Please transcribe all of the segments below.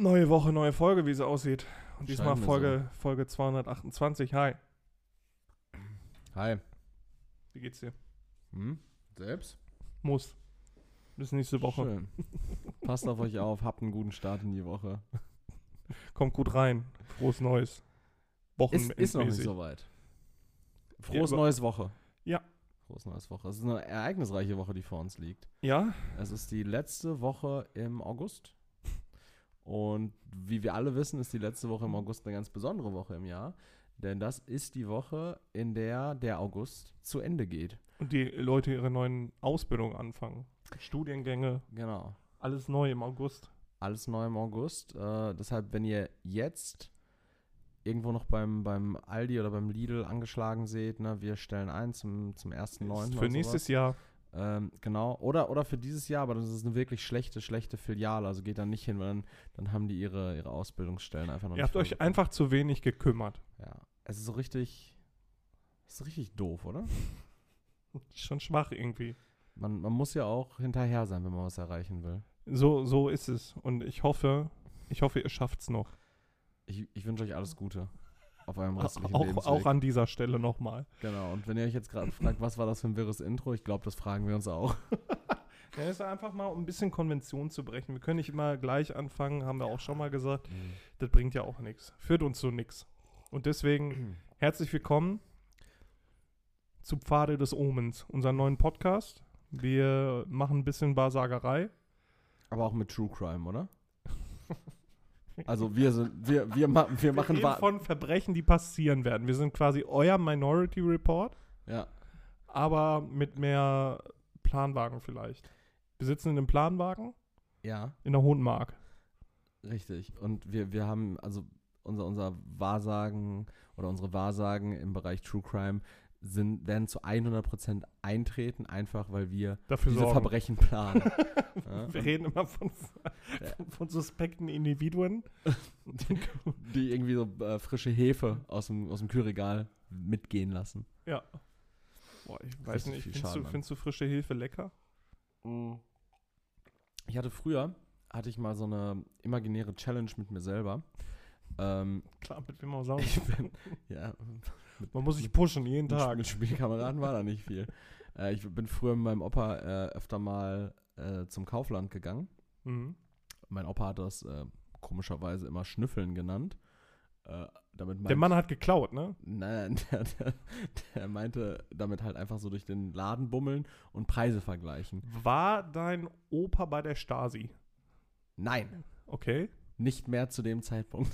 Neue Woche, neue Folge, wie es aussieht. Und diesmal Scheint Folge 228. Hi. Hi. Wie geht's dir? Selbst? Muss. Bis nächste Woche. Schön. Passt auf euch auf, habt einen guten Start in die Woche. Kommt gut rein. Frohes Neues. Ist noch nicht so weit. Frohes neues Woche. Ja. Frohes neues Woche. Es ist eine ereignisreiche Woche, die vor uns liegt. Ja? Es ist die letzte Woche im August. Und wie wir alle wissen, ist die letzte Woche im August eine ganz besondere Woche im Jahr. Denn das ist die Woche, in der der August zu Ende geht. Und die Leute ihre neuen Ausbildungen anfangen. Studiengänge. Genau. Alles neu im August. Alles neu im August. Deshalb, wenn ihr jetzt irgendwo noch beim Aldi oder beim Lidl angeschlagen seht, ne, wir stellen ein zum 1.9. Für nächstes Jahr. Genau. Oder für dieses Jahr, aber das ist eine wirklich schlechte Filiale. Also geht da nicht hin, weil dann haben die ihre Ausbildungsstellen einfach noch Ihr nicht habt euch vollbekommen. einfach zu wenig gekümmert. Ja. Es ist so richtig. Es ist richtig doof, oder? Schon schwach irgendwie. Man muss ja auch hinterher sein, wenn man was erreichen will. So ist es. Und ich hoffe, ihr schafft's noch. Ich wünsche euch alles Gute auf eurem restlichen Auch Lebensweg. an dieser Stelle nochmal. Genau. Und wenn ihr euch jetzt gerade fragt, was war das für ein wirres Intro, ich glaube, das fragen wir uns auch. Ja, ist einfach mal, um ein bisschen Konvention zu brechen. Wir können nicht immer gleich anfangen, haben wir auch schon mal gesagt. Das bringt ja auch nichts. Führt uns zu nichts. Und deswegen herzlich willkommen zu Pfade des Omens, unserem neuen Podcast. Wir machen ein bisschen Wahrsagerei. Aber auch mit True Crime, oder? Also wir machen reden von Verbrechen, die passieren werden. Wir sind quasi euer Minority Report, Ja. aber mit mehr Planwagen vielleicht. Wir sitzen in einem Planwagen Ja, in der Hohenmark. richtig. Und wir haben, also unser Wahrsagen oder unsere Wahrsagen im Bereich True Crime werden zu 100% eintreten, einfach weil wir Dafür diese sorgen. Verbrechen planen. Ja, Wir reden immer von suspekten Individuen. die irgendwie so frische Hefe aus dem Kühlregal mitgehen lassen. Ja. Boah, ich weiß Richtig nicht, viel Schaden, findest du frische Hefe lecker? Ich hatte ich mal so eine imaginäre Challenge mit mir selber. Klar, mit wem auch sonst. Ja, Man muss sich pushen, jeden Tag. mit Spielkameraden war da nicht viel. Ich bin früher mit meinem Opa öfter mal zum Kaufland gegangen. Mhm. Mein Opa hat das komischerweise immer Schnüffeln genannt. Der Mann hat geklaut, ne? Nein, der meinte damit halt einfach so durch den Laden bummeln und Preise vergleichen. War dein Opa bei der Stasi? Nein, Okay. nicht mehr zu dem Zeitpunkt.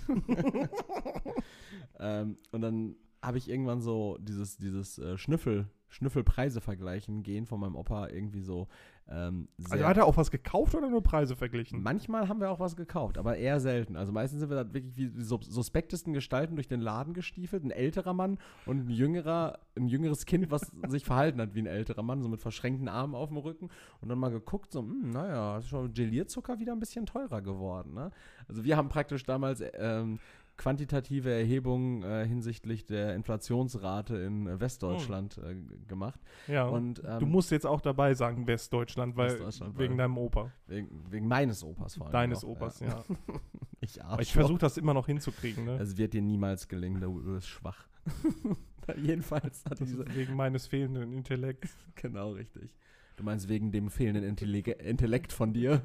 Und dann habe ich irgendwann so dieses Schnüffelpreise vergleichen gehen von meinem Opa irgendwie so Also hat er auch was gekauft oder nur Preise verglichen? Manchmal haben wir auch was gekauft, aber eher selten. Also meistens sind wir da wirklich wie die suspektesten Gestalten durch den Laden gestiefelt. Ein älterer Mann und ein jüngeres Kind, was sich verhalten hat wie ein älterer Mann, so mit verschränkten Armen auf dem Rücken. Und dann mal geguckt, so, naja, ist schon Gelierzucker wieder ein bisschen teurer geworden. Ne? Also wir haben praktisch damals quantitative Erhebungen hinsichtlich der Inflationsrate in Westdeutschland gemacht. Ja, Und, du musst jetzt auch dabei sagen, Westdeutschland, Westdeutschland, wegen weil- deinem Opa. Wegen meines Opas vor allem. Deines auch, Opas, ja. Ich Aber ich Arschloch. versuche das immer noch hinzukriegen, ne? Es wird dir niemals gelingen, du bist schwach. Jedenfalls hat Das diese. ist wegen meines fehlenden Intellekts. Genau, richtig. Du meinst wegen dem fehlenden Intellekt von dir.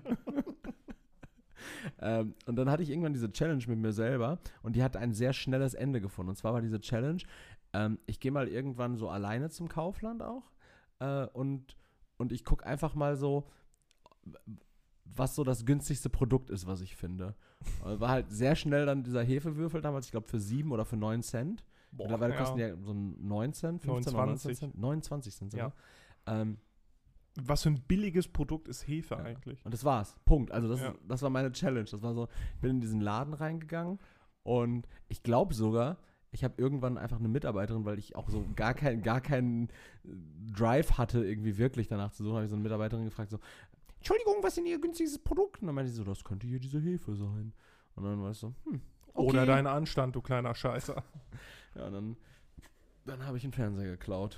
Und dann hatte ich irgendwann diese Challenge mit mir selber und die hat ein sehr schnelles Ende gefunden. Und zwar war diese Challenge, ich gehe mal irgendwann so alleine zum Kaufland auch und ich gucke einfach mal so, was so das günstigste Produkt ist, was ich finde. War halt sehr schnell dann dieser Hefewürfel damals, ich glaube für 7 oder für 9 Cent. Boah, Mittlerweile kosten die ja so 9 Cent, 15 oder 19 Cent. 29 sind sie. Ja. Ja. Was für ein billiges Produkt ist Hefe eigentlich? Und das war's. Punkt. Also Ja. das war meine Challenge. Das war so, ich bin in diesen Laden reingegangen und ich glaube sogar, ich habe irgendwann einfach eine Mitarbeiterin, weil ich auch so gar keinen Drive hatte, irgendwie wirklich danach zu suchen, habe ich so eine Mitarbeiterin gefragt, so, Entschuldigung, was ist denn Ihr günstigstes Produkt? Und dann meinte sie so, das könnte hier diese Hefe sein. Und dann war ich so, okay. Oder dein Anstand, du kleiner Scheißer. Ja, dann habe ich einen Fernseher geklaut.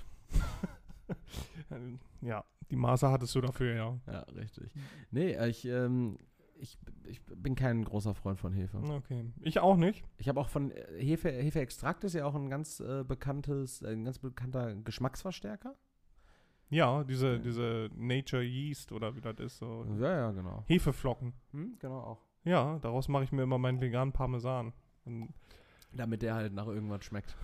Ja, die Maße hattest du dafür, ja. Ja, richtig. Nee, ich ich bin kein großer Freund von Hefe. Okay. Ich auch nicht. Ich habe auch von Hefeextrakt ist ja auch ein ganz bekannter Geschmacksverstärker. Ja, diese Nature Yeast oder wie das ist. So Ja, genau. Hefeflocken. Genau auch. Ja, daraus mache ich mir immer meinen veganen Parmesan. Und Damit der halt nach irgendwas schmeckt.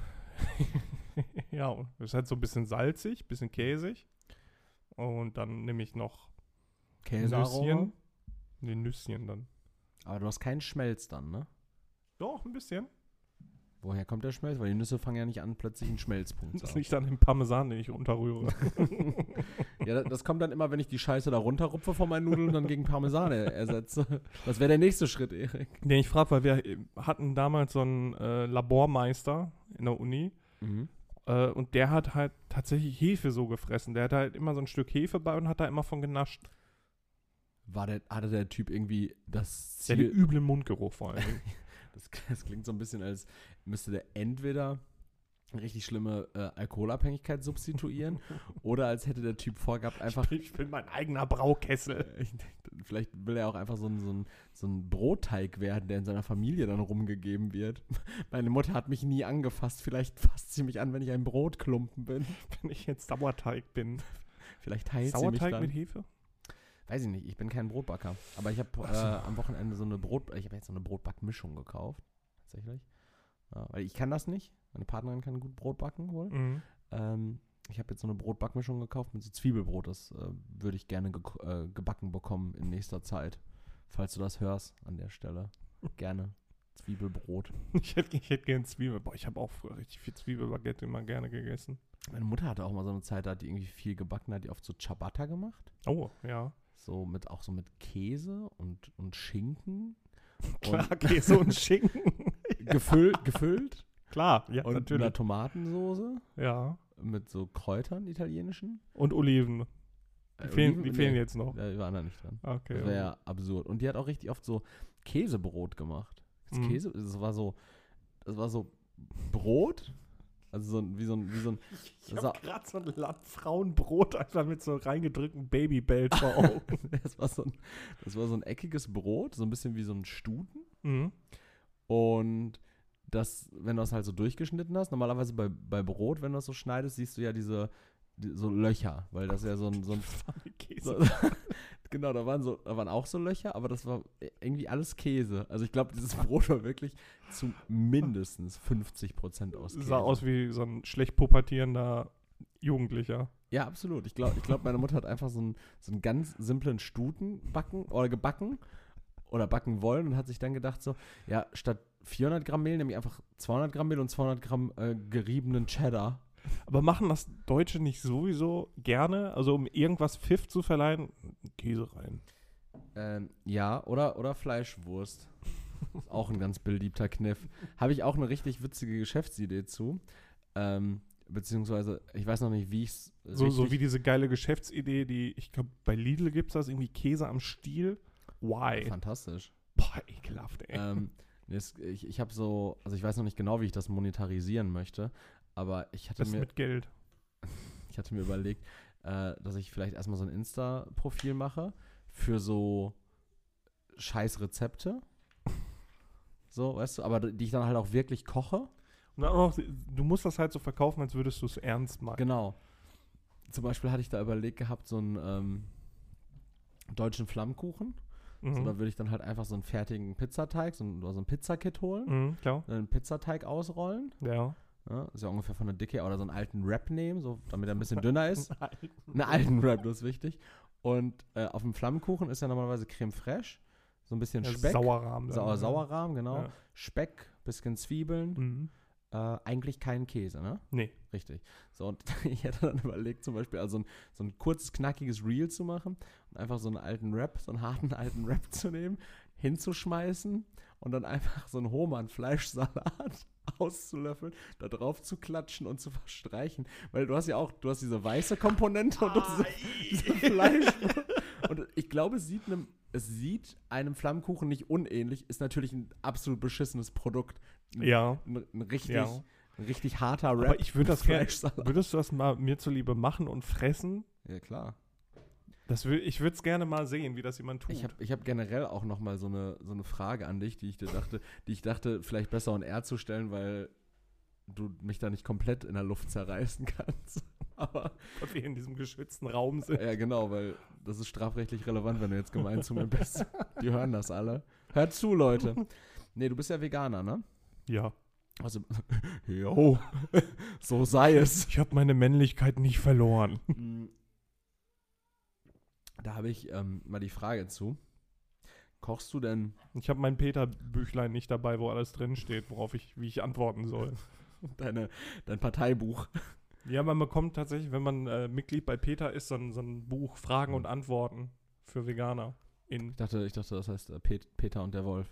ja, ist halt so ein bisschen salzig, bisschen käsig. Und dann nehme ich noch Nüsschen. Nee, Nüsschen dann. Aber du hast keinen Schmelz dann, ne? Doch, ein bisschen. Woher kommt der Schmelz? Weil die Nüsse fangen ja nicht an, plötzlich einen Schmelzpunkt zu Das haben. liegt an dem Parmesan, den ich runterrühre. Ja, das kommt dann immer, wenn ich die Scheiße da runterrupfe von meinen Nudeln und dann gegen Parmesan ersetze. Was wäre der nächste Schritt, Erik? Den ich frage, weil wir hatten damals so einen Labormeister in der Uni. Und der hat halt tatsächlich Hefe so gefressen. Der hat halt immer so ein Stück Hefe bei und hat da immer von genascht. Hatte der Typ irgendwie das Der Ziel... hat den üblen Mundgeruch vor allem. Das klingt so ein bisschen, als müsste der entweder eine richtig schlimme Alkoholabhängigkeit substituieren oder als hätte der Typ vorgehabt, einfach... Ich bin mein eigener Braukessel. Vielleicht will er auch einfach so ein Brotteig werden, der in seiner Familie dann rumgegeben wird. Meine Mutter hat mich nie angefasst. Vielleicht fasst sie mich an, wenn ich ein Brotklumpen bin. Wenn ich jetzt Sauerteig bin. Vielleicht heilt sie mich Sauerteig dann. mit Hefe? Weiß ich nicht, ich bin kein Brotbacker. Aber ich habe am Wochenende ich habe jetzt so eine Brotbackmischung gekauft. Tatsächlich. Ja, weil ich kann das nicht. Meine Partnerin kann gut Brot backen wohl. Ich habe jetzt so eine Brotbackmischung gekauft mit so Zwiebelbrot. Das würde ich gerne gebacken bekommen in nächster Zeit. Falls du das hörst an der Stelle. Gerne. Zwiebelbrot. Ich hätte gerne Zwiebel. Boah, ich habe auch früher richtig viel Zwiebelbaguette immer gerne gegessen. Meine Mutter hatte auch mal so eine Zeit, da hat die irgendwie viel gebacken, hat die oft so Ciabatta gemacht. Oh, ja. So mit Käse und Schinken. Klar, Käse und Schinken. gefüllt. Klar, ja, Und natürlich. einer Tomatensoße. Ja. Mit so Kräutern, italienischen. Und Oliven. Die fehlen jetzt noch. Die waren da nicht dran. Okay. Das wäre ja absurd. Und die hat auch richtig oft so Käsebrot gemacht. Das war so Brot. Also wie so ein Ich habe gerade so ein Frauenbrot einfach mit so reingedrücktem Babybelt vor Augen. das war so ein eckiges Brot, so ein bisschen wie so ein Stuten. Mhm. Und wenn du das halt so durchgeschnitten hast, normalerweise bei Brot, wenn du das so schneidest, siehst du ja so Löcher, weil das ja so ein Käse. Genau, da waren auch so Löcher, aber das war irgendwie alles Käse. Also ich glaube, dieses Brot war wirklich zu mindestens 50% aus Käse. Sah aus wie so ein schlecht pubertierender Jugendlicher. Ja, absolut. Ich glaube, meine Mutter hat einfach so einen ganz simplen Stuten gebacken oder backen wollen und hat sich dann gedacht so, ja, statt 400 Gramm Mehl nehme ich einfach 200 Gramm Mehl und 200 Gramm geriebenen Cheddar. Aber machen das Deutsche nicht sowieso gerne? Also um irgendwas Pfiff zu verleihen, Käse rein. Ja, oder Fleischwurst. Ist auch ein ganz beliebter Kniff. Habe ich auch eine richtig witzige Geschäftsidee zu. Beziehungsweise, ich weiß noch nicht, wie ich es so wie diese geile Geschäftsidee, die, ich glaube, bei Lidl gibt es das, irgendwie Käse am Stiel. Why? Fantastisch. Boah, ekelhaft, ey. Ich habe so, also ich weiß noch nicht genau, wie ich das monetarisieren möchte, aber ich hatte mit Geld. Ich hatte mir überlegt, dass ich vielleicht erstmal so ein Insta-Profil mache für so scheiß Rezepte. So, weißt du, aber die ich dann halt auch wirklich koche. Und dann auch noch, du musst das halt so verkaufen, als würdest du es ernst meinen. Genau. Zum Beispiel hatte ich da überlegt gehabt, so einen deutschen Flammkuchen. Mhm. So, da würde ich dann halt einfach so einen fertigen Pizzateig, so ein Pizzakit holen. Mhm, klar. Dann einen Pizzateig ausrollen. Ja. Ja, ist ja ungefähr von der Dicke, oder so einen alten Wrap nehmen, so, damit er ein bisschen dünner ist. Einen alten Wrap, das ist wichtig. Und auf dem Flammkuchen ist ja normalerweise Creme fraiche, so ein bisschen Speck. Sauerrahm. Sauerrahm, genau. Ja. Speck, bisschen Zwiebeln. Mhm. Eigentlich keinen Käse, ne? Nee. Richtig. So, und ich hätte dann überlegt, zum Beispiel also so ein kurzes, knackiges Reel zu machen und einfach so einen alten Wrap, so einen harten alten Wrap zu nehmen, hinzuschmeißen und dann einfach so einen Hohmann-Fleischsalat auszulöffeln, da drauf zu klatschen und zu verstreichen. Weil du hast diese weiße Komponente und diese Fleisch. Und ich glaube, es sieht einem Flammkuchen nicht unähnlich, ist natürlich ein absolut beschissenes Produkt. Ja. Ein richtig harter Wrap. Aber ich würde das gerne. Würdest du das mal mir zuliebe machen und fressen? Ja, klar. Ich würde es gerne mal sehen, wie das jemand tut. Ich hab generell auch noch mal so eine Frage an dich, die ich dachte, vielleicht besser on air zu stellen, weil du mich da nicht komplett in der Luft zerreißen kannst. Aber Weil wir in diesem geschützten Raum sind. ja, genau, weil das ist strafrechtlich relevant, wenn du jetzt gemein zu mir bist. Die hören das alle. Hört zu, Leute. Nee, du bist ja Veganer, ne? Ja. Also, jo, so sei es. Ich habe meine Männlichkeit nicht verloren. Da habe ich mal die Frage zu. Kochst du denn Ich habe mein Peter-Büchlein nicht dabei, wo alles drinsteht, wie ich antworten soll. dein Parteibuch? Ja, man bekommt tatsächlich, wenn man Mitglied bei Peter ist, so ein Buch Fragen und Antworten für Veganer. Ich dachte, das heißt Peter und der Wolf.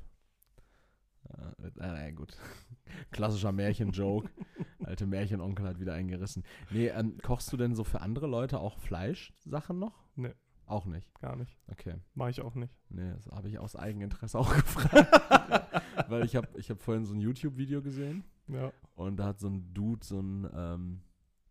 Naja, gut. Klassischer Märchen-Joke. Alte Märchenonkel hat wieder eingerissen. Nee, kochst du denn so für andere Leute auch Fleischsachen noch? Nee. Auch nicht? Gar nicht. Okay. Mach ich auch nicht. Nee, das habe ich aus Eigeninteresse auch gefragt. Weil ich hab vorhin so ein YouTube-Video gesehen Ja. und da hat so ein Dude so ein,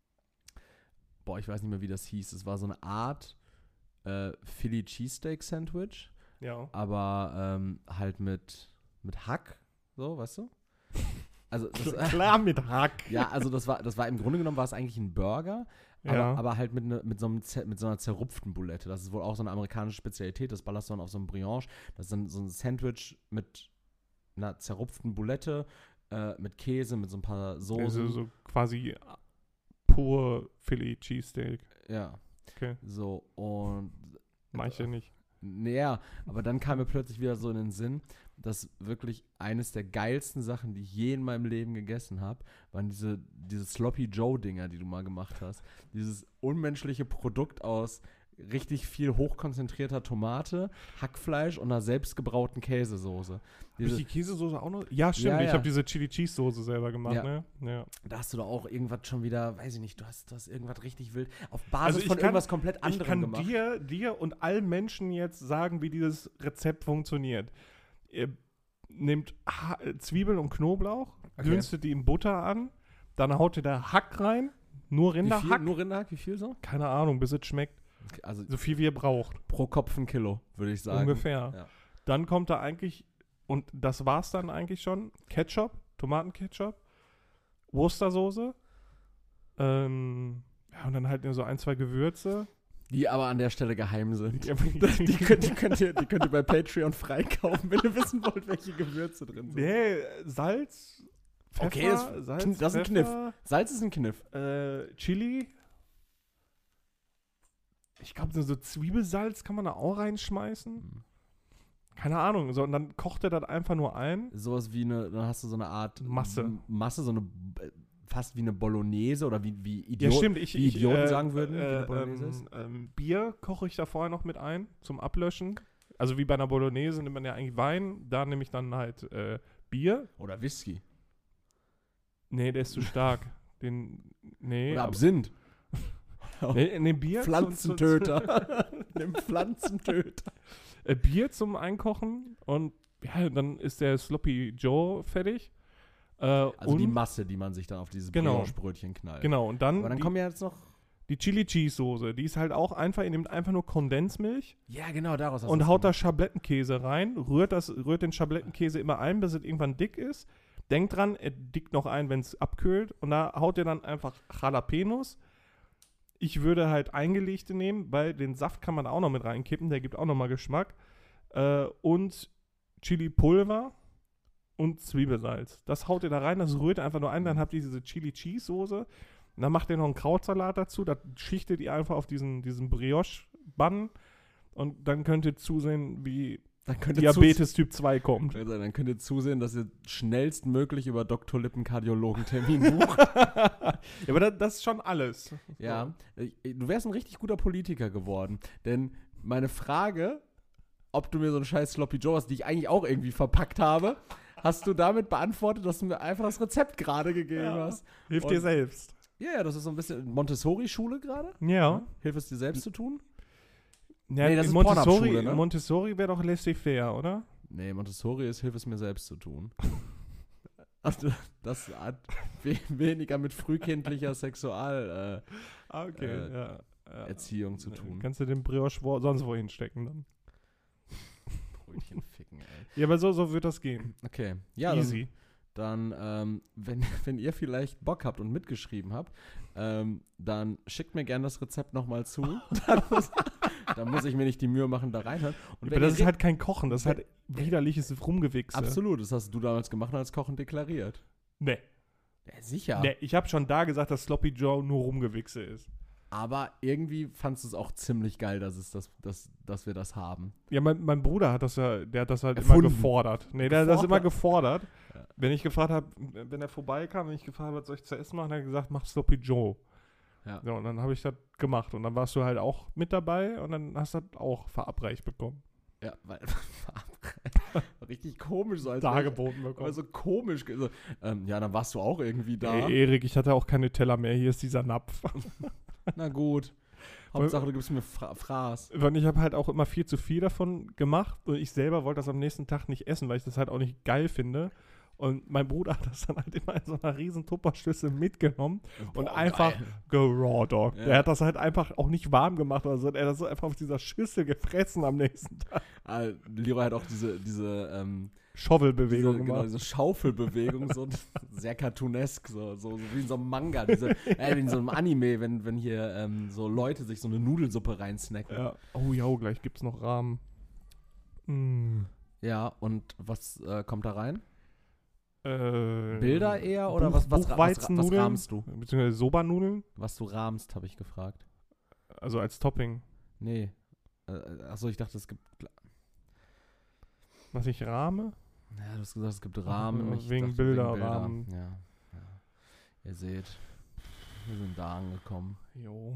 ich weiß nicht mehr, wie das hieß. Es war so eine Art Philly Cheesesteak Sandwich, Ja. aber halt mit Hack, so, weißt du? Also Klar mit Hack. ja, also das war im Grunde genommen war es eigentlich ein Burger, Ja. aber halt mit so einer zerrupften Bulette. Das ist wohl auch so eine amerikanische Spezialität. Das ballerst du dann auf so einem Brioche. Das ist dann so ein Sandwich mit einer zerrupften Bulette, mit Käse, mit so ein paar Soßen. Also so quasi pur Philly Cheesesteak. Ja. Okay. So, und Mach ich ja nicht. naja, aber dann kam mir plötzlich wieder so in den Sinn, dass wirklich eines der geilsten Sachen, die ich je in meinem Leben gegessen habe, waren diese Sloppy Joe-Dinger, die du mal gemacht hast. Dieses unmenschliche Produkt aus richtig viel hochkonzentrierter Tomate, Hackfleisch und einer selbstgebrauten Käsesoße. Hab ich die Käsesoße auch noch? Ja, stimmt. Ja, Ich ja. habe diese Chili Cheese Soße selber gemacht, Ja. ne? Ja. Da hast du doch auch irgendwas schon wieder, weiß ich nicht, du hast irgendwas richtig wild auf Basis Also von irgendwas komplett anderem Ich kann gemacht. dir und allen Menschen jetzt sagen, wie dieses Rezept funktioniert. Ihr nehmt Zwiebeln und Knoblauch, Okay. dünstet die in Butter an, dann haut ihr da Hack rein, nur Wie viel? Rinderhack. Nur Rinderhack, wie viel so? Keine Ahnung, bis es schmeckt. Okay, also So viel wie ihr braucht. pro Kopf ein Kilo, würde ich sagen. Ungefähr. Ja. Dann kommt da eigentlich, und das war's dann eigentlich schon, Ketchup, Tomatenketchup, Worcestersoße, ja, und dann halt nur so 1, 2 Gewürze. Die aber an der Stelle geheim sind. Ja, Die könnt ihr bei Patreon freikaufen, wenn ihr wissen wollt, welche Gewürze drin sind. Nee, Salz, Pfeffer, Okay, das ist ein Kniff. Salz ist ein Kniff. Chili. Ich glaube, so Zwiebelsalz kann man da auch reinschmeißen. Keine Ahnung. So, und dann kocht er das einfach nur ein. Sowas wie dann hast du so eine Art Masse. Masse, so eine fast wie eine Bolognese oder wie Idioten, Ja, stimmt. wie Idioten sagen würden, wie eine Bolognese ist. Bier koche ich da vorher noch mit ein, zum Ablöschen. Also wie bei einer Bolognese nimmt man ja eigentlich Wein. Da nehme ich dann halt Bier. Oder Whisky. Nee, der ist zu stark. Nee. Oder Absinth. Nee, Bier. Pflanzentöter. Nimm Pflanzentöter. Bier zum Einkochen und ja, dann ist der Sloppy Joe fertig. Also die Masse, die man sich dann auf dieses Genau. Brioche-Brötchen knallt. Genau, und dann, Aber dann kommen ja jetzt noch... die Chili Cheese Soße. Die ist halt auch einfach, ihr nehmt einfach nur Kondensmilch Ja, genau, daraus hast und du's haut da gemacht. Schablettenkäse rein, rührt den Schablettenkäse immer ein, bis es irgendwann dick ist. Denkt dran, er dickt noch ein, wenn es abkühlt. Und da haut ihr dann einfach Jalapenos. Ich würde halt eingelegte nehmen, weil den Saft kann man auch noch mit reinkippen, der gibt auch nochmal Geschmack. Und Chili-Pulver und Zwiebelsalz. Das haut ihr da rein, das rührt ihr einfach nur ein, dann habt ihr diese Chili-Cheese-Soße. Und dann macht ihr noch einen Krautsalat dazu, das schichtet ihr einfach auf diesen Brioche-Bann. Und dann könnt ihr zusehen, wie Diabetes Typ 2 kommt. Also, dann könnt ihr zusehen, dass ihr schnellstmöglich über Dr. Lippen Kardiologen-Termin bucht. Ja, aber das ist schon alles. Ja, du wärst ein richtig guter Politiker geworden. Denn meine Frage, ob du mir so einen scheiß Sloppy Joe hast, die ich eigentlich auch irgendwie verpackt habe, hast du damit beantwortet, dass du mir einfach das Rezept gerade gegeben hast. Hilft dir selbst. Ja, das ist so ein bisschen Montessori-Schule gerade. Ja. Hilft es dir selbst zu tun? Ja, Nee, das ist Montessori, Pornhub-Schule, ne? Montessori wäre doch laissez-faire, oder? Nee, Montessori ist, hilf es mir selbst zu tun. Also, das hat weniger mit frühkindlicher Sexual. Okay, ja. Erziehung zu tun. Kannst du den Brioche sonst wo hinstecken dann. Brötchen ficken, ey. Ja, aber so wird das gehen. Okay, ja, Easy. dann wenn ihr vielleicht Bock habt und mitgeschrieben habt, dann schickt mir gerne das Rezept nochmal zu. Dann muss ich mir nicht die Mühe machen, da reinhören. Und Aber das ist halt kein Kochen, das ist halt widerliches Rumgewichse. Absolut, das hast du damals gemacht und als Kochen deklariert. Nee. Ja, sicher. Nee, ich habe schon da gesagt, dass Sloppy Joe nur Rumgewichse ist. Aber irgendwie fandst du es auch ziemlich geil, dass wir das haben. Ja, mein Bruder hat das ja, der hat das halt Erfunden. immer gefordert. Nee, der hat das immer gefordert. Ja. Wenn ich gefragt habe, wenn er vorbeikam, wenn ich gefragt habe, was soll ich zu essen machen, hat er gesagt, mach Sloppy Joe. Ja. So, und dann habe ich das gemacht. Und dann warst du halt auch mit dabei und dann hast du das auch verabreicht bekommen. Ja, weil richtig komisch so als Dargeboten aber bekommen. so komisch. So, ja, dann warst du auch irgendwie da. Erik, ich hatte auch keine Teller mehr. Hier ist dieser Napf. Na gut. Hauptsache, du gibst mir Fraß. Und ich habe halt auch immer viel zu viel davon gemacht und ich selber wollte das am nächsten Tag nicht essen, weil ich das halt auch nicht geil finde. Und mein Bruder hat das dann halt immer in so einer riesen Tupperschüssel mitgenommen und einfach raw dog. Ja. Der hat das halt einfach auch nicht warm gemacht oder so. Er hat das so einfach auf dieser Schüssel gefressen am nächsten Tag. Leroy hat auch diese Shovelbewegung gemacht. diese Schaufelbewegung, so sehr cartoonesk, so wie in so einem Manga, wie in so einem Anime, wenn hier so Leute sich so eine Nudelsuppe reinsnacken. Ja. Oh ja, gleich gibt's noch Rahmen. Ja, und was kommt da rein? Bilder Bilder eher oder was rahmst du? Beziehungsweise Soba-Nudeln. Was du rahmst, habe ich gefragt. Also als Topping. Nee. Achso, ich dachte, es gibt. Was ich rahme? Ja, du hast gesagt, es gibt Rahmen. Ich Wegen dachte, Bilder, Rahmen. Ja. Ihr seht, wir sind da angekommen. Jo.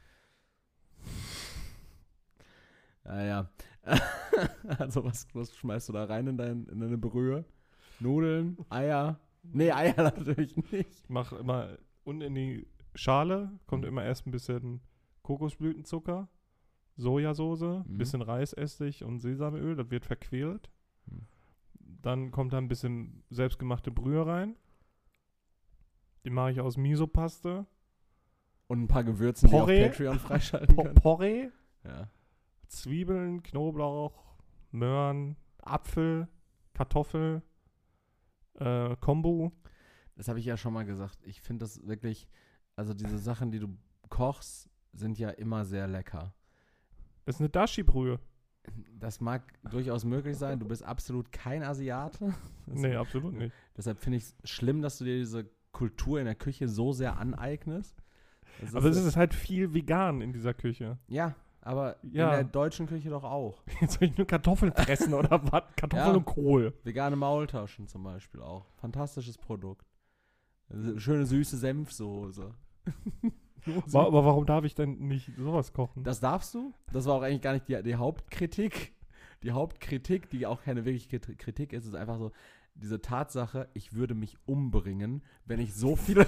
Ja. Also, was schmeißt du da rein in deine Brühe? Nudeln, Eier? Nee, Eier natürlich nicht. Ich mache immer unten in die Schale, kommt immer erst ein bisschen Kokosblütenzucker, Sojasauce, ein bisschen Reisessig und Sesamöl, das wird verquält. Dann kommt da ein bisschen selbstgemachte Brühe rein. Die mache ich aus Miso-Paste. Und ein paar Gewürzen, Porree. die auf Patreon freischalten können. Porree, Ja. Zwiebeln, Knoblauch, Möhren, Apfel, Kartoffel, Kombu. Das habe ich ja schon mal gesagt. Ich finde das wirklich, also diese Sachen, die du kochst, sind ja immer sehr lecker. Das ist eine Dashi-Brühe. Das mag durchaus möglich sein. Du bist absolut kein Asiate. Nee, absolut nicht. Deshalb finde ich es schlimm, dass du dir diese Kultur in der Küche so sehr aneignest. Aber es ist halt viel vegan in dieser Küche. Ja, aber Ja. in der deutschen Küche doch auch. Jetzt soll ich nur Kartoffeln fressen oder was? Kartoffeln Ja. und Kohl. Vegane Maultaschen zum Beispiel auch. Fantastisches Produkt. Schöne süße Senfsoße. Aber warum darf ich denn nicht sowas kochen? Das darfst du. Das war auch eigentlich gar nicht die Hauptkritik. Die Hauptkritik, die auch keine wirkliche Kritik ist, ist einfach so diese Tatsache, ich würde mich umbringen, wenn ich so viele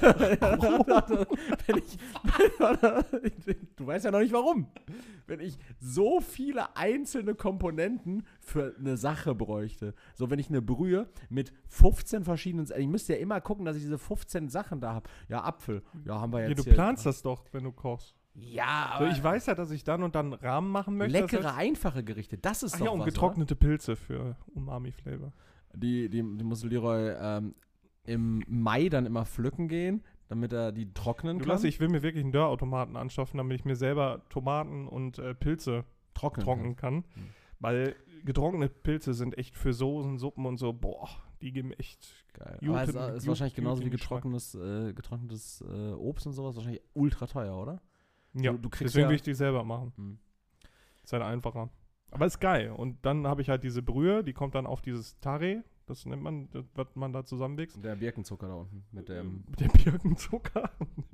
du weißt ja noch nicht warum. Wenn ich so viele einzelne Komponenten für eine Sache bräuchte. So, wenn ich eine Brühe mit 15 verschiedenen, ich müsste ja immer gucken, dass ich diese 15 Sachen da habe. Ja, Apfel. Ja, haben wir Ja, jetzt du hier. planst das doch, wenn du kochst. Ja, So, aber ich weiß ja, dass ich dann und dann Rahmen machen möchte. leckere, das heißt, einfache Gerichte, das ist ach doch ja, und was, getrocknete Pilze für Umami-Flavor. oder? Die muss Leroy im Mai dann immer pflücken gehen, damit er die trocknen Du kann. Lasse, ich will mir wirklich einen Dörrautomaten anschaffen, damit ich mir selber Tomaten und Pilze trocknen kann. Mhm. Weil getrocknete Pilze sind echt für Soßen, Suppen und so, boah, die geben echt Geil. Guten- Aber es ist wahrscheinlich genauso wie guten Geschmack. getrocknetes Obst und sowas, wahrscheinlich ultra teuer, oder? Ja, Du kriegst deswegen ja- will ich die selber machen. Mhm. Ist halt einfacher. Aber ist geil. Und dann habe ich halt diese Brühe, die kommt dann auf dieses Tare, das nennt man, das, was man da zusammenwächst. Der Birkenzucker da unten mit dem. Mit dem Birkenzucker.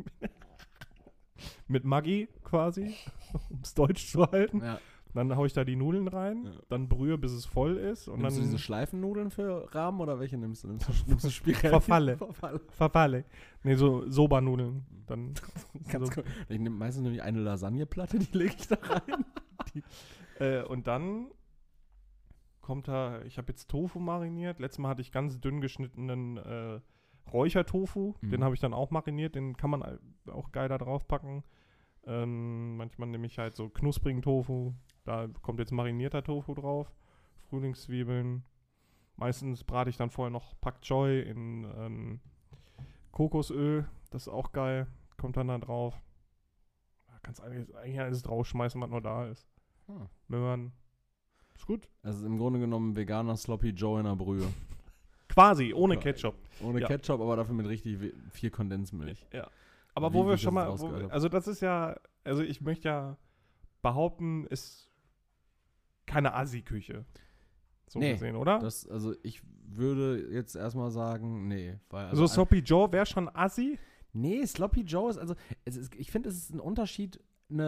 Mit Maggi quasi, um es deutsch zu halten. Ja. Dann haue ich da die Nudeln rein, Ja. dann Brühe, bis es voll ist. Und Nimmst du dann diese Schleifennudeln für Rahmen oder welche nimmst du? Nimmst du Spirelli? Verfalle. Verfalle. Verfalle. Nee, so Soba-Nudeln. Dann Ganz so, cool. Ich nehme meistens nämlich eine Lasagneplatte, die lege ich da rein. und dann kommt da, ich habe jetzt Tofu mariniert. Letztes Mal hatte ich ganz dünn geschnittenen Räuchertofu. Mhm. Den habe ich dann auch mariniert. Den kann man auch geil da drauf packen. Manchmal nehme ich halt so knusprigen Tofu. Da kommt jetzt marinierter Tofu drauf. Frühlingszwiebeln. Meistens brate ich dann vorher noch Pak Choi in Kokosöl. Das ist auch geil. Kommt dann da drauf. Kannst eigentlich alles draufschmeißen, was noch da ist. Möhren. Ist gut. Also im Grunde genommen veganer Sloppy Joe in der Brühe. Quasi, ohne Ketchup. Ohne Ketchup, aber dafür mit richtig viel Kondensmilch. Ja. Aber Wie wo wir ich schon das mal, rausgehört habe. also das ist ja, also ich möchte ja behaupten, ist keine Assi-Küche. So Nee, gesehen, oder? Also ich würde jetzt erstmal sagen, nee. Weil Also Sloppy Joe wäre schon Assi? Nee, Sloppy Joe ist, ich finde, es ist ein Unterschied,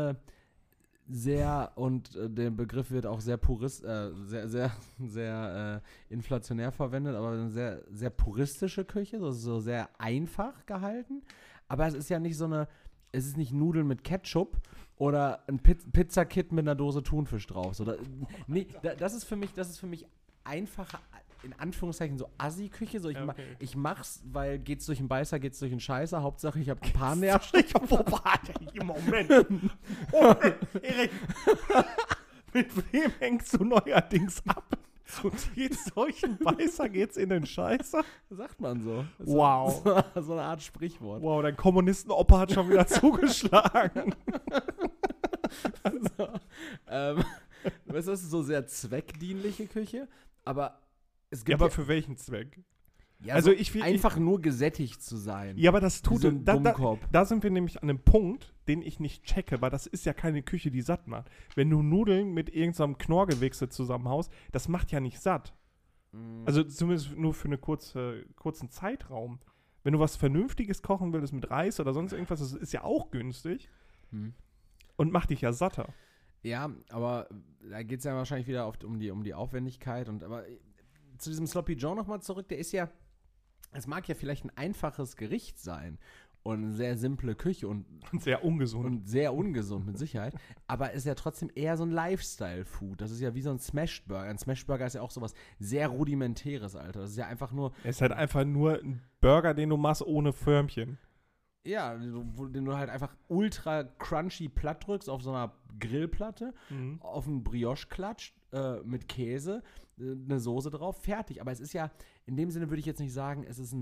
der Begriff wird auch sehr sehr inflationär verwendet, aber eine sehr, sehr puristische Küche, so sehr einfach gehalten. Aber es ist ja nicht es ist nicht Nudeln mit Ketchup oder ein Pizzakit mit einer Dose Thunfisch drauf. Das ist für mich einfache, in Anführungszeichen so Assi-Küche. So, ich mach's, weil geht's durch den Beißer, geht's durch den Scheißer. Hauptsache, ich hab ein paar Nerven. Moment. Erik, mit wem hängst du neuerdings ab? Geht's durch den Beißer, geht's in den Scheißer? Sagt man so. Wow. So eine Art Sprichwort. Wow, dein Kommunisten-Opa hat schon wieder zugeschlagen. Das ist so sehr zweckdienliche Küche, aber es gibt aber für welchen Zweck? ja, also so einfach nur gesättigt zu sein. Ja, aber das tut Wie so ein Dummkopf. da sind wir nämlich an einem Punkt, den ich nicht checke, weil das ist ja keine Küche, die satt macht. Wenn du Nudeln mit irgendeinem Knorrgewichse zusammenhaust, das macht ja nicht satt. Also zumindest nur für einen kurzen Zeitraum. Wenn du was Vernünftiges kochen willst mit Reis oder sonst irgendwas, das ist ja auch günstig und macht dich ja satter. Ja, aber da geht es ja wahrscheinlich wieder um die Aufwendigkeit. Aber zu diesem Sloppy Joe nochmal zurück, der ist ja, es mag ja vielleicht ein einfaches Gericht sein und eine sehr simple Küche und sehr ungesund. Und sehr ungesund mit Sicherheit, aber ist ja trotzdem eher so ein Lifestyle-Food. Das ist ja wie so ein Smashed-Burger. Ein Smashed-Burger ist ja auch sowas sehr Rudimentäres, Alter. Das ist ja einfach nur... Es ist halt einfach nur ein Burger, den du machst ohne Förmchen. Ja, den du halt einfach ultra crunchy platt drückst auf so einer Grillplatte, auf einen Brioche klatscht, mit Käse, eine Soße drauf, fertig. Aber es ist ja, in dem Sinne würde ich jetzt nicht sagen, es ist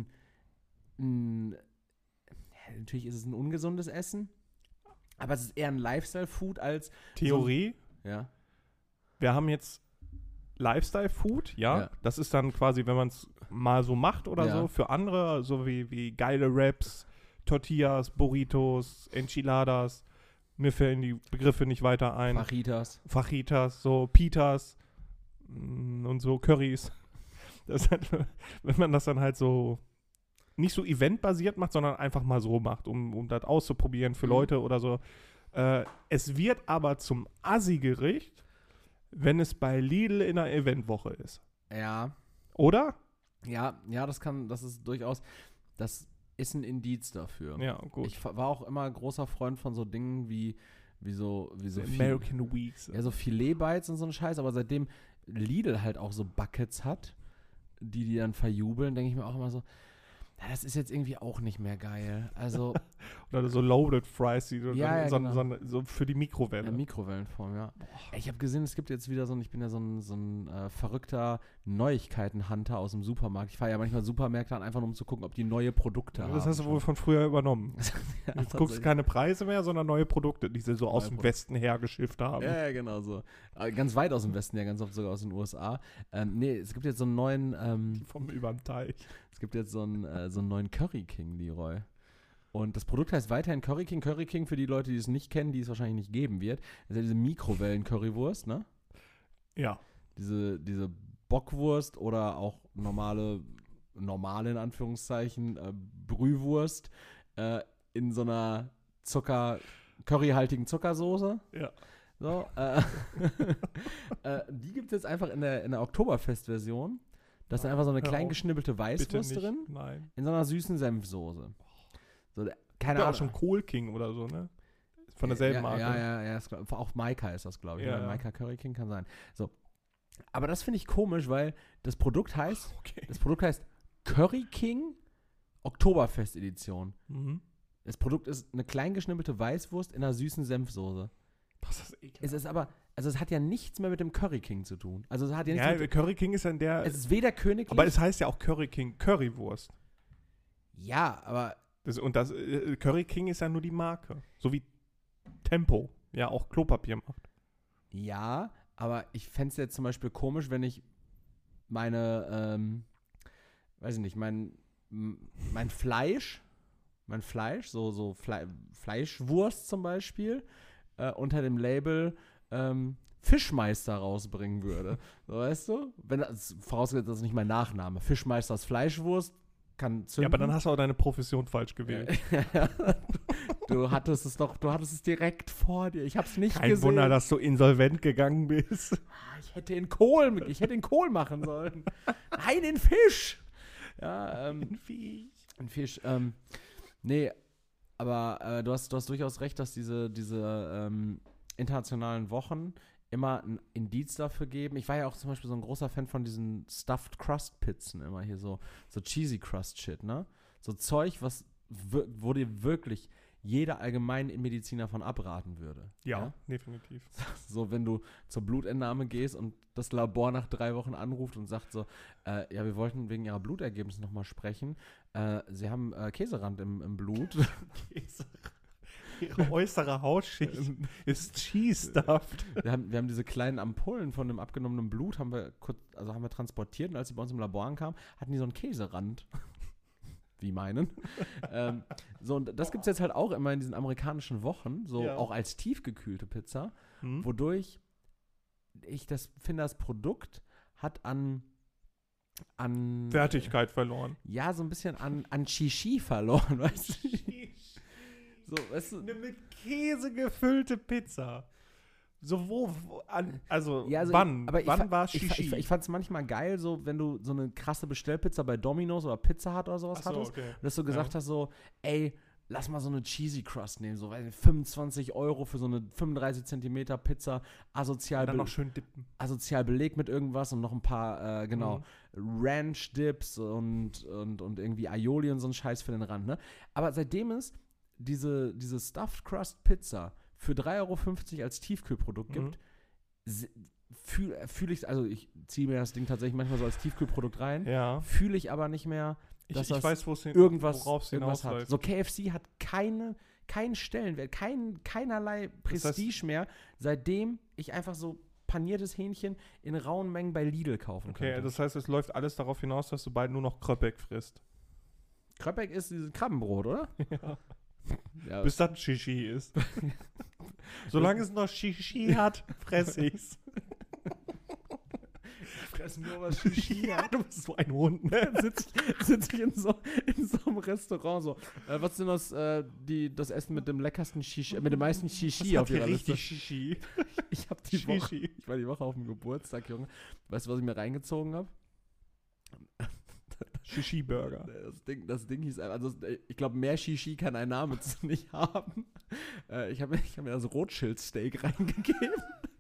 natürlich ist es ein ungesundes Essen, aber es ist eher ein Lifestyle-Food als Theorie. Ja. Wir haben jetzt Lifestyle-Food, ja. Das ist dann quasi, wenn man es mal so macht oder so, für andere, so wie geile Wraps, Tortillas, Burritos, Enchiladas. Mir fällen die Begriffe nicht weiter ein. Fajitas, so Pitas und so Currys. Das halt, wenn man das dann halt so nicht so eventbasiert macht, sondern einfach mal so macht, um das auszuprobieren für Leute oder so. Es wird aber zum Assi-Gericht, wenn es bei Lidl in einer Eventwoche ist. Ja. Oder? Ja, das ist durchaus, das ist ein Indiz dafür. Ja, gut. Ich war auch immer großer Freund von so Dingen wie so American Weeks. Ja, so Filet-Bites und so ein Scheiß, aber seitdem Lidl halt auch so Buckets hat, die dann verjubeln, denke ich mir auch immer so, ja, das ist jetzt irgendwie auch nicht mehr geil. Also oder so Loaded Fries, die genau. so für die Mikrowelle. In Mikrowellenform, ja. Ich habe gesehen, es gibt jetzt wieder ich bin ja so ein verrückter Neuigkeiten-Hunter aus dem Supermarkt. Ich fahre ja manchmal Supermärkte an, einfach nur um zu gucken, ob die neue Produkte haben. Das hast du wohl von früher übernommen. Jetzt guckst du keine Preise mehr, sondern neue Produkte, die sie so aus dem Westen hergeschifft haben. Ja, genau so. Ganz weit aus dem Westen, ja, ganz oft sogar aus den USA. Es gibt jetzt so einen neuen vom überm Teich. Es gibt jetzt so einen neuen Curry King, Leroy. Und das Produkt heißt weiterhin Curry King. Curry King, für die Leute, die es nicht kennen, die es wahrscheinlich nicht geben wird, das ist ja diese Mikrowellen-Currywurst, ne? Ja. Diese Bockwurst oder auch normale in Anführungszeichen, Brühwurst in so einer curryhaltigen Zuckersoße. Ja. So, die gibt es jetzt einfach in der Oktoberfest-Version. Da ist dann einfach so eine klein geschnibbelte Weißwurst drin. Nein. In so einer süßen Senfsoße. So, keine Ahnung. Ahnung. Auch schon Kohl King oder so, ne? Von derselben Marke. Ja. Auch Maika ist das, glaube ich. Ja. Maika Curry King kann sein. So. Aber das finde ich komisch, weil das Produkt heißt Curry King Oktoberfest Edition. Das Produkt ist eine klein geschnippelte Weißwurst in einer süßen Senfsoße. Was ist das ekelhaft. Es ist aber, also es hat ja nichts mehr mit dem Curry King zu tun. Also es hat ja nichts Ja, Curry King ist ja in der. es ist weder königlich. Aber es heißt ja auch Curry King, Currywurst. Ja, aber Curry King ist ja nur die Marke. So wie Tempo ja auch Klopapier macht. ja, aber ich fände es jetzt zum Beispiel komisch, wenn ich meine, weiß ich nicht, mein Fleisch, so Fleischwurst zum Beispiel, unter dem Label Fischmeister rausbringen würde. So, weißt du? Vorausgesetzt, das ist nicht mein Nachname. Fischmeisters Fleischwurst kann zünden. Ja, aber dann hast du auch deine Profession falsch gewählt. Du hattest es direkt vor dir. Ich hab's nicht Kein gesehen. Wunder, dass du insolvent gegangen bist. Ich hätte den Kohl machen sollen. Nein, den Fisch. Ja, Ein Viech. ein Fisch. Nee, aber du hast durchaus recht, dass diese internationalen Wochen immer ein Indiz dafür geben. Ich war ja auch zum Beispiel so ein großer Fan von diesen Stuffed Crust Pizzen, immer hier so Cheesy Crust Shit, ne? So Zeug, wo dir wirklich jeder Allgemeinmediziner von abraten würde. Ja, definitiv. So, wenn du zur Blutentnahme gehst und das Labor nach 3 Wochen anruft und sagt so, ja, wir wollten wegen Ihrer Blutergebnisse nochmal sprechen. Sie haben Käserand im Blut. Ihre äußere Hautschicht ist cheese-stuffed. Wir haben diese kleinen Ampullen von dem abgenommenen Blut, haben wir transportiert, und als sie bei uns im Labor ankamen, hatten die so einen Käserand. Wie meinen. So, und das gibt es jetzt halt auch immer in diesen amerikanischen Wochen, so Ja. auch als tiefgekühlte Pizza, wodurch ich finde, das Produkt hat an Wertigkeit verloren. ja, so ein bisschen an Shishi verloren, weißt du? So, weißt du? Eine mit Käse gefüllte Pizza. So wann? Wann war Shishi? Ich fand es manchmal geil, so wenn du so eine krasse Bestellpizza bei Domino's oder Pizza Hut oder sowas Ach so, hattest, okay. dass du gesagt hast so, ey, lass mal so eine Cheesy Crust nehmen, so 25 € für so eine 35 Zentimeter Pizza, asozial, Und dann noch schön dippen. asozial belegt mit irgendwas und noch ein paar, Ranch-Dips und irgendwie Aioli und so ein Scheiß für den Rand, ne? Aber seitdem es diese Stuffed Crust Pizza für 3,50 € als Tiefkühlprodukt gibt, fühle ich, also ich ziehe mir das Ding tatsächlich manchmal so als Tiefkühlprodukt rein, Ja. fühle ich aber nicht mehr, dass Ich das weiß, worauf es irgendwas hat. hinausläuft. So KFC hat keinen Stellenwert, keinerlei Prestige mehr, seitdem ich einfach so paniertes Hähnchen in rauen Mengen bei Lidl kaufen Okay, könnte. das heißt, es läuft alles darauf hinaus, dass du bald nur noch Kröppeck frisst. Kröppeck ist dieses Krabbenbrot, oder? Ja. Ja. Bis das Shishi ist. Solange es noch Shishi hat, fress ich's. Fressen nur was Shishi. Ja, du bist so ein Hund, ne? Sitz ich in so einem Restaurant so. Was ist denn das Essen mit dem leckersten Shishi, mit dem meisten Shishi auf ihrer Liste? Richtig Shishi. Ich war die Woche auf dem Geburtstag, Junge. Weißt du, was ich mir reingezogen habe? Shishi-Burger. Das Ding hieß, also ich glaube, mehr Shishi kann ein Name nicht haben. Ich hab mir das Rothschild-Steak reingegeben.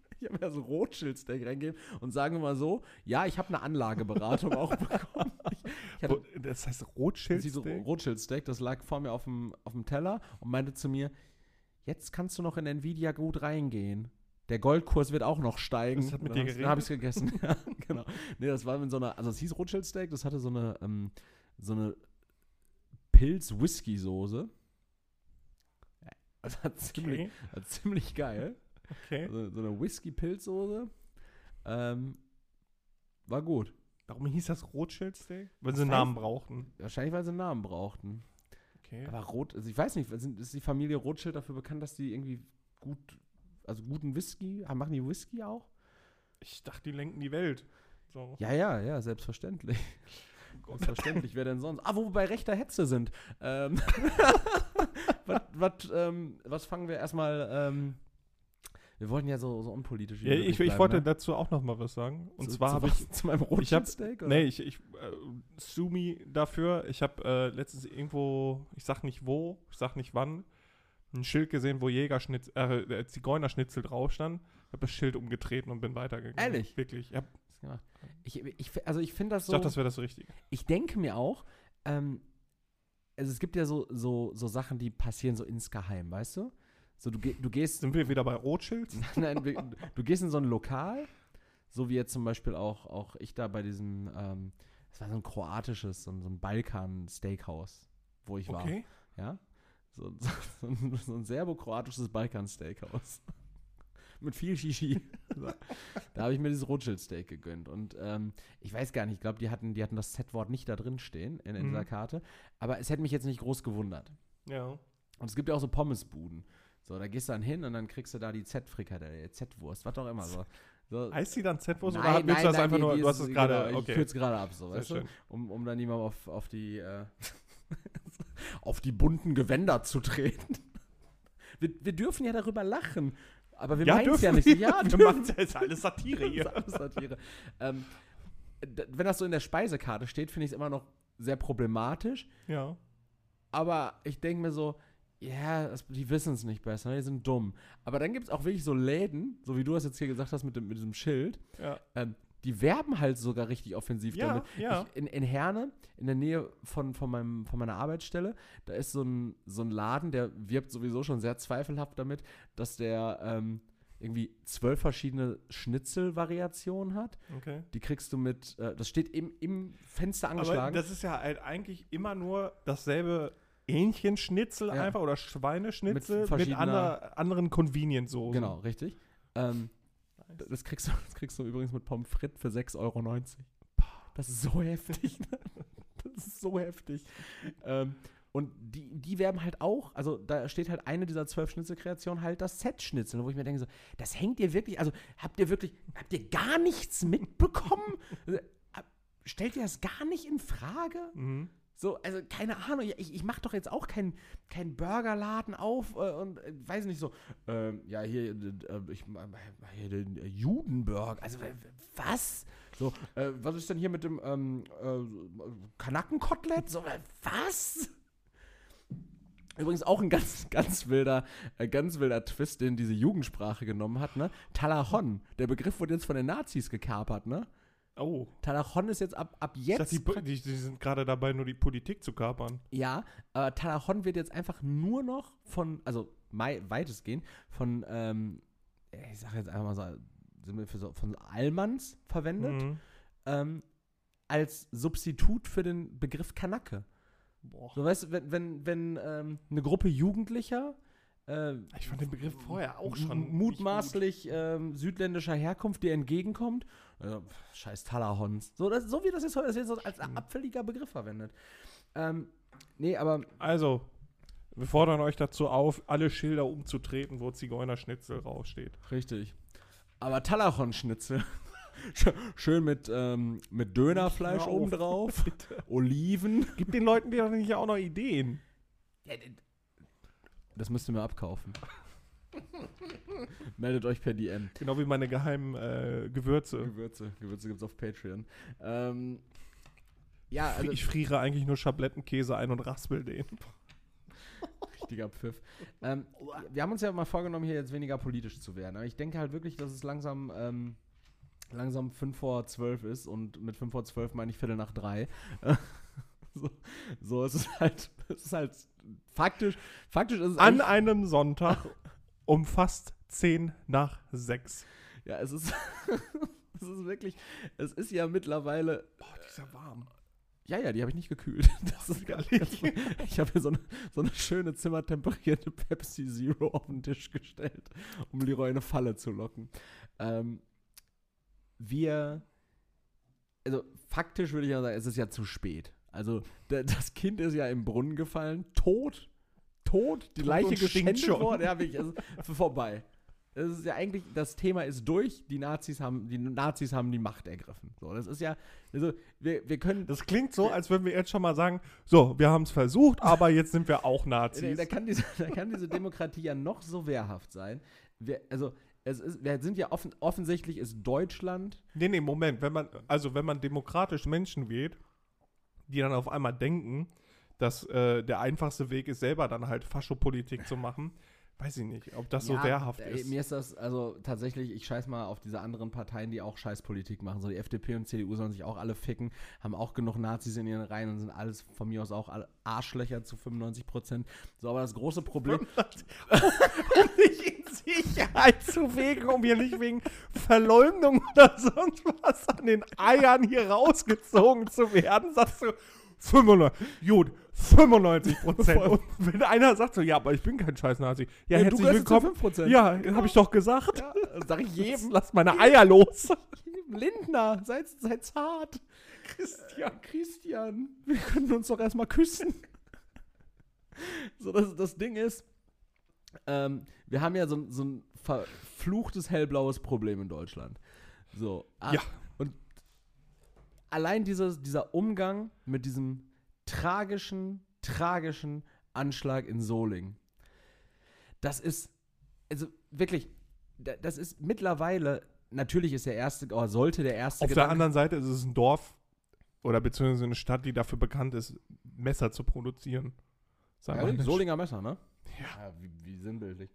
Und sagen wir mal so, ja, ich habe eine Anlageberatung auch bekommen. Das heißt Rothschild-Steak? Rothschild-Steak, das lag vor mir auf dem Teller und meinte zu mir, jetzt kannst du noch in Nvidia gut reingehen. Der Goldkurs wird auch noch steigen. Das hat mit dir geredet? Dann habe ich es gegessen. Ja, genau. Nee, das war mit so einer, also es hieß Rothschild-Steak, das hatte so eine Pilz-Whisky-Soße. Das war ziemlich geil. Okay. Also, so eine Whisky-Pilzsoße. War gut. Warum hieß das Rothschild-Steak? Weil sie einen Namen brauchten. Wahrscheinlich, weil sie einen Namen brauchten. Okay. Aber also ich weiß nicht, ist die Familie Rothschild dafür bekannt, dass die irgendwie guten Whisky, machen die Whisky auch? Ich dachte, die lenken die Welt. So. Ja, selbstverständlich. Selbstverständlich, wer denn sonst? Wo wir bei rechter Hetze sind. Was fangen wir erstmal, wir wollten ja so unpolitisch. Ja, ich wollte dazu auch noch mal was sagen. Und zwar habe ich zu meinem Rothschild-Steak? Nee, ich sue me dafür. Ich habe letztens irgendwo, ich sag nicht wo, ich sag nicht wann, ein Schild gesehen, wo Zigeunerschnitzel drauf stand. Ich habe das Schild umgetreten und bin weitergegangen. Ehrlich? Wirklich. Ja. Ich finde das so. Ich dachte, das wäre das Richtige. Ich denke mir auch, also es gibt ja so Sachen, die passieren so insgeheim, weißt du? So, du gehst. Sind wir wieder bei Rothschilds? Nein, du gehst in so ein Lokal, so wie jetzt zum Beispiel auch ich da bei diesem, das war so ein kroatisches, so ein Balkan-Steakhouse, wo ich war. Okay. Ja? So ein serbo-kroatisches Balkan-Steakhouse. Mit viel Shishi. Da habe ich mir dieses Rothschild-Steak gegönnt. Und ich weiß gar nicht, ich glaube, die hatten das Z-Wort nicht da drin stehen in dieser Karte. Aber es hätte mich jetzt nicht groß gewundert. Ja. Und es gibt ja auch so Pommesbuden. So, da gehst du dann hin und dann kriegst du da die Z-Frikadelle, Z-Wurst, was auch immer so. Heißt die dann Z-Wurst Nein, oder willst du das einfach nur, die du hast es gerade, genau, okay. Ich kürze gerade ab, so, Sehr weißt du? schön. Um dann niemand auf die auf die bunten Gewänder zu treten. Wir dürfen ja darüber lachen, aber wir meinen es ja nicht. Ja, wir machen es ja, ist alles Satire hier. Das ist alles Satire. Wenn das so in der Speisekarte steht, finde ich es immer noch sehr problematisch. Ja. Aber ich denke mir so, ja, die wissen es nicht besser, die sind dumm. Aber dann gibt es auch wirklich so Läden, so wie du das jetzt hier gesagt hast mit diesem Schild, Ja. die werben halt sogar richtig offensiv Ja, damit. ja. In Herne, in der Nähe von meiner Arbeitsstelle, da ist so ein Laden, der wirbt sowieso schon sehr zweifelhaft damit, dass der irgendwie 12 verschiedene Schnitzel-Variationen hat. Okay. Die kriegst du mit, das steht im Fenster Aber angeschlagen. das ist ja halt eigentlich immer nur dasselbe Hähnchenschnitzel Ja. einfach oder Schweineschnitzel mit verschiedener- anderen Convenience-Soßen. Genau, richtig. Das kriegst du übrigens mit Pommes frites für 6,90 Euro. Das ist so heftig. Das ist so heftig. Und die werben halt auch, also da steht halt eine dieser 12 Schnitzelkreationen halt das Z-Schnitzel, wo ich mir denke so, das hängt ihr wirklich, also habt ihr gar nichts mitbekommen? Stellt ihr das gar nicht in Frage? Mhm. So, also keine Ahnung, ich mache doch jetzt auch keinen Burgerladen auf und weiß nicht so, ja, hier den Judenburger, also was? So, was ist denn hier mit dem Kanackenkotelett? So, was? Übrigens auch ein ganz wilder Twist, den diese Jugendsprache genommen hat, ne? Talahon, der Begriff wurde jetzt von den Nazis gekapert, ne? Oh. Talahon ist jetzt ab jetzt. Ich dachte, die sind gerade dabei, nur die Politik zu kapern. Ja, aber Talahon wird jetzt einfach nur noch weitestgehend von, ich sag jetzt einfach mal so, von Allmanns verwendet, als Substitut für den Begriff Kanake. Boah. So, weißt du, wenn eine Gruppe Jugendlicher Ich fand den Begriff vorher auch schon mutmaßlich südländischer Herkunft dir entgegenkommt, scheiß Talahons. So wie das jetzt heute ist, so als abfälliger Begriff verwendet. Nee, aber Also, wir fordern euch dazu auf, alle Schilder umzutreten, wo Zigeunerschnitzel raussteht. richtig. Aber Talahon-Schnitzel. Schön mit Dönerfleisch Hör auf, obendrauf, Oliven. Gib den Leuten doch nicht auch noch Ideen. Das müsst ihr mir abkaufen. Meldet euch per DM. Genau wie meine geheimen Gewürze. Gewürze gibt's auf Patreon. Ja, also Ich friere eigentlich nur Schablettenkäse ein und raspel den. richtiger Pfiff. Wir haben uns ja mal vorgenommen, hier jetzt weniger politisch zu werden. Aber ich denke halt wirklich, dass es langsam 5:12 ist und mit 5:12 meine ich 2:45. So, es ist halt faktisch ist es An einem Sonntag um fast 5:50. Ja, es ist es ist wirklich, es ist ja mittlerweile. Boah, die ist ja warm. Ja, die habe ich nicht gekühlt. Das ist ganz ich habe hier so eine schöne zimmertemperierte Pepsi Zero auf den Tisch gestellt, um Leroy eine Falle zu locken. Also faktisch würde ich ja sagen, es ist ja zu spät. Also das Kind ist ja im Brunnen gefallen, tot, die Leiche geschändet worden. Ja, wirklich, also vorbei. Das ist ja eigentlich, das Thema ist durch, die Nazis haben die Macht ergriffen. So, das ist ja, also wir können. Das klingt so, als würden wir jetzt schon mal sagen, so, wir haben es versucht, aber jetzt sind wir auch Nazis. Da kann diese Demokratie ja noch so wehrhaft sein. Wir sind ja offensichtlich ist Deutschland. Nee, Moment, wenn man demokratisch Menschen wählt, die dann auf einmal denken, dass der einfachste Weg ist, selber dann halt Faschopolitik zu machen, weiß ich nicht, ob das so wehrhaft ist. Mir ist das, also tatsächlich, ich scheiß mal auf diese anderen Parteien, die auch Scheißpolitik machen. So die FDP und CDU sollen sich auch alle ficken, haben auch genug Nazis in ihren Reihen und sind alles von mir aus auch alle Arschlöcher zu 95%. So, aber das große Problem... um dich in Sicherheit zu wägen, um hier nicht wegen Verleumdung oder sonst was an den Eiern hier rausgezogen zu werden, sagst du 95%. Und wenn einer sagt so, ja, aber ich bin kein scheiß Nazi. Ja, herzlich willkommen. 5%. Ja, habe ich doch gesagt. Ja, sag ich jedem. Lass meine Eier los. Lindner, seid zart. Christian, wir können uns doch erstmal küssen. So, das Ding ist, wir haben ja so ein verfluchtes hellblaues Problem in Deutschland. So. Ja. Und allein dieser Umgang mit diesem tragischen Anschlag in Solingen, das ist, also wirklich, das ist mittlerweile, natürlich ist sollte der erste Auf der anderen Seite ist es ein Dorf oder beziehungsweise eine Stadt, die dafür bekannt ist, Messer zu produzieren. Solinger Messer, ne? Ja. Wie sinnbildlich.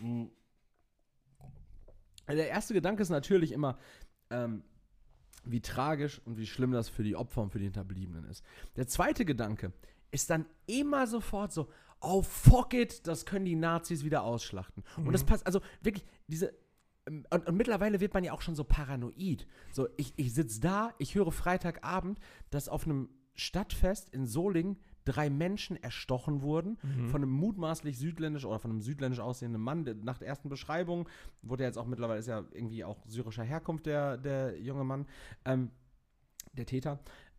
Der erste Gedanke ist natürlich immer, wie tragisch und wie schlimm das für die Opfer und für die Hinterbliebenen ist. Der zweite Gedanke ist dann immer sofort so, oh fuck it, das können die Nazis wieder ausschlachten. Und das passt, also wirklich, und mittlerweile wird man ja auch schon so paranoid. So, ich sitze da, ich höre Freitagabend, dass auf einem Stadtfest in Solingen 3 Menschen erstochen wurden von einem mutmaßlich südländisch oder von einem südländisch aussehenden Mann. Nach der ersten Beschreibung wurde er jetzt auch mittlerweile, ist ja irgendwie auch syrischer Herkunft, der junge Mann, der Täter.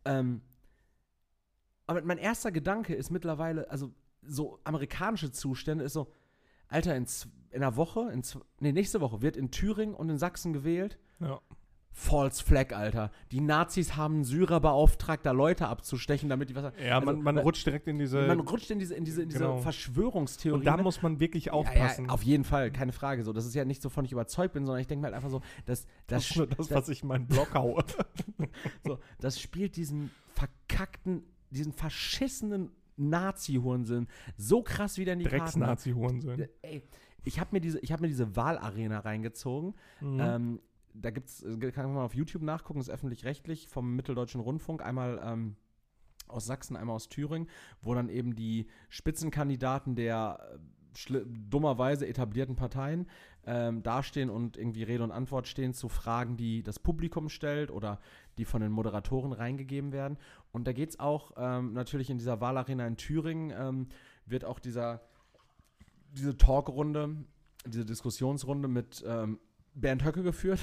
Aber mein erster Gedanke ist mittlerweile, also so amerikanische Zustände ist so, Alter, in einer Woche, nächste Woche wird in Thüringen und in Sachsen gewählt. Ja. False Flag, Alter. Die Nazis haben einen Syrer beauftragt, da Leute abzustechen, damit die was... Ja, also, man rutscht direkt in diese... Man rutscht in diese genau. Verschwörungstheorie. Und da muss man wirklich aufpassen. Ja, auf jeden Fall, keine Frage. So, das ist ja nicht so, von ich überzeugt bin, sondern ich denke mir halt einfach so, das was ich in meinen Blog haue. So, das spielt diesen verschissenen Nazi-Hurensinn so krass wieder in die Karten. Drecks-Nazi-Hurensinn. Ey, ich hab mir diese Wahlarena reingezogen. Da kann man auf YouTube nachgucken, ist öffentlich-rechtlich vom Mitteldeutschen Rundfunk, einmal aus Sachsen, einmal aus Thüringen, wo dann eben die Spitzenkandidaten der dummerweise etablierten Parteien dastehen und irgendwie Rede und Antwort stehen zu Fragen, die das Publikum stellt oder die von den Moderatoren reingegeben werden. Und da geht es auch natürlich in dieser Wahlarena in Thüringen, wird auch diese Talkrunde, diese Diskussionsrunde mit Bernd Höcke geführt.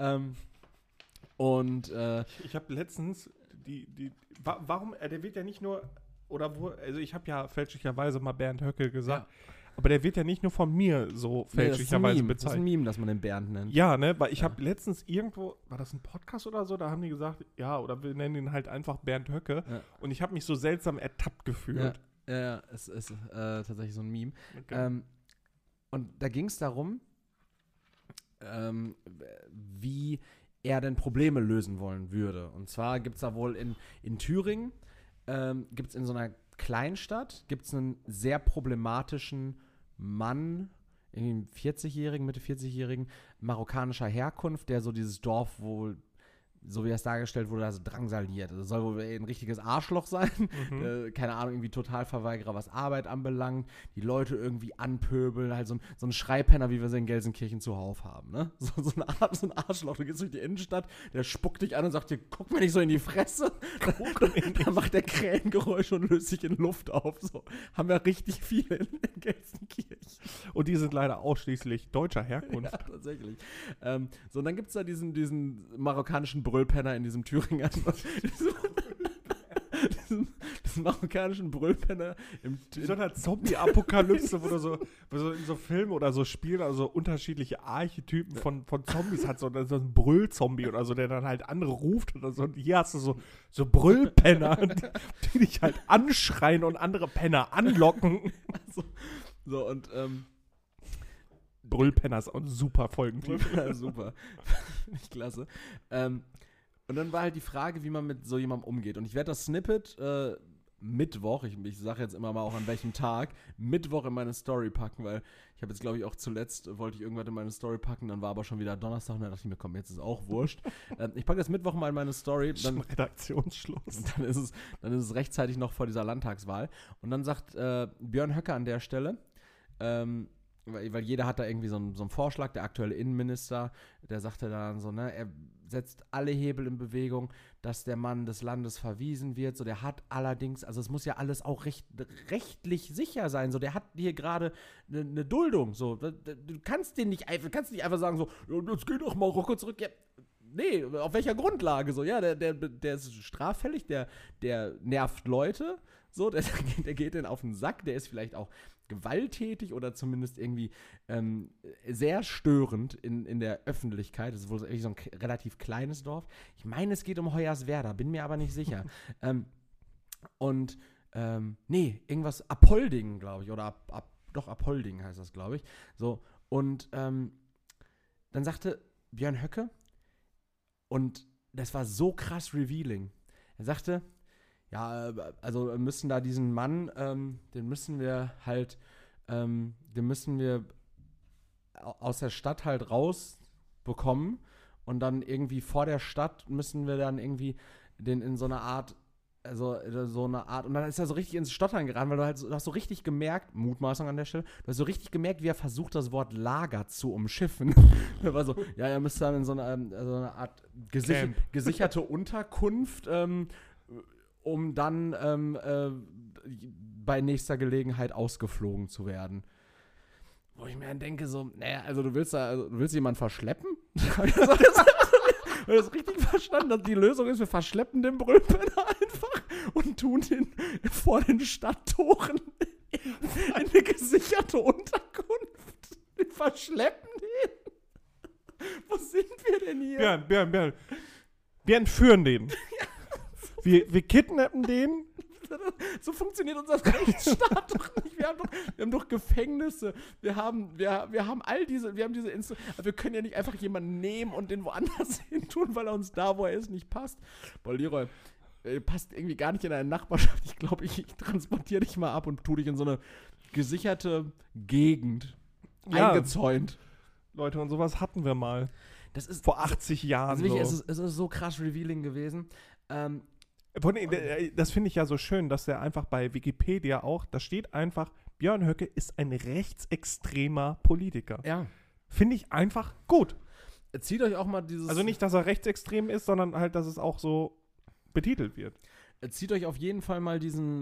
Ich habe letztens warum, der wird ja nicht nur, also ich habe ja fälschlicherweise mal Bernd Höcke gesagt, aber der wird ja nicht nur von mir so fälschlicherweise bezeichnet. Das ist ein Meme, dass man den Bernd nennt. Ja, ne, weil ich habe letztens irgendwo, war das ein Podcast oder so, da haben die gesagt, ja, oder wir nennen ihn halt einfach Bernd Höcke und ich habe mich so seltsam ertappt gefühlt. Ja, es ist tatsächlich so ein Meme. Okay. Und da ging es darum, wie er denn Probleme lösen wollen würde. Und zwar gibt es da wohl in Thüringen, gibt es in so einer Kleinstadt, gibt es einen sehr problematischen Mann, irgendwie 40-Jährigen, Mitte 40-Jährigen, marokkanischer Herkunft, der so dieses Dorf wohl, so wie es dargestellt wurde, also drangsaliert. Also soll wohl ein richtiges Arschloch sein. Keine Ahnung, irgendwie Totalverweigerer, was Arbeit anbelangt. Die Leute irgendwie anpöbeln. Halt so ein Schreipenner, wie wir sie in Gelsenkirchen zuhauf haben. Ne? So ein Arschloch. Du gehst durch die Innenstadt, der spuckt dich an und sagt dir, guck mir nicht so in die Fresse. Dann macht der Krähengeräusch und löst sich in Luft auf. So haben wir richtig viele in Gelsenkirchen. Und die sind leider ausschließlich deutscher Herkunft. Ja, tatsächlich. So, und dann gibt es da diesen marokkanischen Brüllpenner in diesem Thüringer. diesen marokkanischen Brüllpenner in so einer Zombie-Apokalypse, wo du so in so Filmen oder so Spielen, also unterschiedliche Archetypen von Zombies hat, so ein Brüllzombie oder so, der dann halt andere ruft oder so. Und hier hast du so Brüllpenner, die dich halt anschreien und andere Penner anlocken. So, und Brüllpenner ist auch ein super Folgentitel. Ja, super. Finde ich klasse. Und dann war halt die Frage, wie man mit so jemandem umgeht. Und ich werde das Snippet Mittwoch, ich sage jetzt immer mal auch an welchem Tag, Mittwoch in meine Story packen, weil ich habe jetzt, glaube ich, auch zuletzt, wollte ich irgendwann in meine Story packen, dann war aber schon wieder Donnerstag und dann dachte ich mir, komm, jetzt ist auch wurscht. Ich packe das Mittwoch mal in meine Story. Dann Redaktionsschluss. Dann ist es rechtzeitig noch vor dieser Landtagswahl. Und dann sagt Björn Höcke an der Stelle, weil jeder hat da irgendwie so einen Vorschlag, der aktuelle Innenminister, der sagte dann so, ne, er setzt alle Hebel in Bewegung, dass der Mann des Landes verwiesen wird. So, der hat allerdings, also es muss ja alles auch rechtlich sicher sein. So, der hat hier gerade eine Duldung. So, du kannst nicht einfach sagen so, jetzt geh doch Marokko zurück. Ja, nee, auf welcher Grundlage? So, ja, der ist straffällig, der nervt Leute. So, der geht denen auf den Sack, der ist vielleicht auch gewalttätig oder zumindest irgendwie sehr störend in der Öffentlichkeit. Das ist wohl irgendwie so ein relativ kleines Dorf. Ich meine, es geht um Hoyerswerda, bin mir aber nicht sicher. Irgendwas Appoldingen, glaube ich, oder doch Appoldingen heißt das, glaube ich. So, und dann sagte Björn Höcke, und das war so krass revealing. Er sagte, ja, also wir müssen da diesen Mann, den müssen wir aus der Stadt halt rausbekommen und dann irgendwie vor der Stadt müssen wir dann irgendwie den in so eine Art, und dann ist er so richtig ins Stottern geraten, weil du hast so richtig gemerkt, Mutmaßung an der Stelle, du hast so richtig gemerkt, wie er versucht, das Wort Lager zu umschiffen. Er war so, ja, er müsste dann in so eine Art gesicherte Unterkunft, um dann bei nächster Gelegenheit ausgeflogen zu werden. Wo ich mir dann denke, so, naja, also du willst jemanden verschleppen? Habe ich das richtig verstanden, dass die Lösung ist, wir verschleppen den Brüllpenner einfach und tun ihn vor den Stadttoren in eine gesicherte Unterkunft. Wir verschleppen den? Wo sind wir denn hier? Björn. Wir entführen den. Wir kidnappen den. So funktioniert unser Rechtsstaat doch nicht. Wir haben doch Gefängnisse. Wir haben diese wir können ja nicht einfach jemanden nehmen und den woanders hin tun, weil er uns da, wo er ist, nicht passt. Boah, Leroy, passt irgendwie gar nicht in deine Nachbarschaft. Ich glaube, ich transportiere dich mal ab und tue dich in so eine gesicherte Gegend eingezäunt. Leute, und sowas hatten wir mal. Das ist vor 80 Jahren. Also wirklich, es ist so krass revealing gewesen. Das finde ich ja so schön, dass der einfach bei Wikipedia auch, da steht einfach, Björn Höcke ist ein rechtsextremer Politiker. Ja. Finde ich einfach gut. Zieht euch auch mal dieses... Also nicht, dass er rechtsextrem ist, sondern halt, dass es auch so betitelt wird. Zieht euch auf jeden Fall mal diesen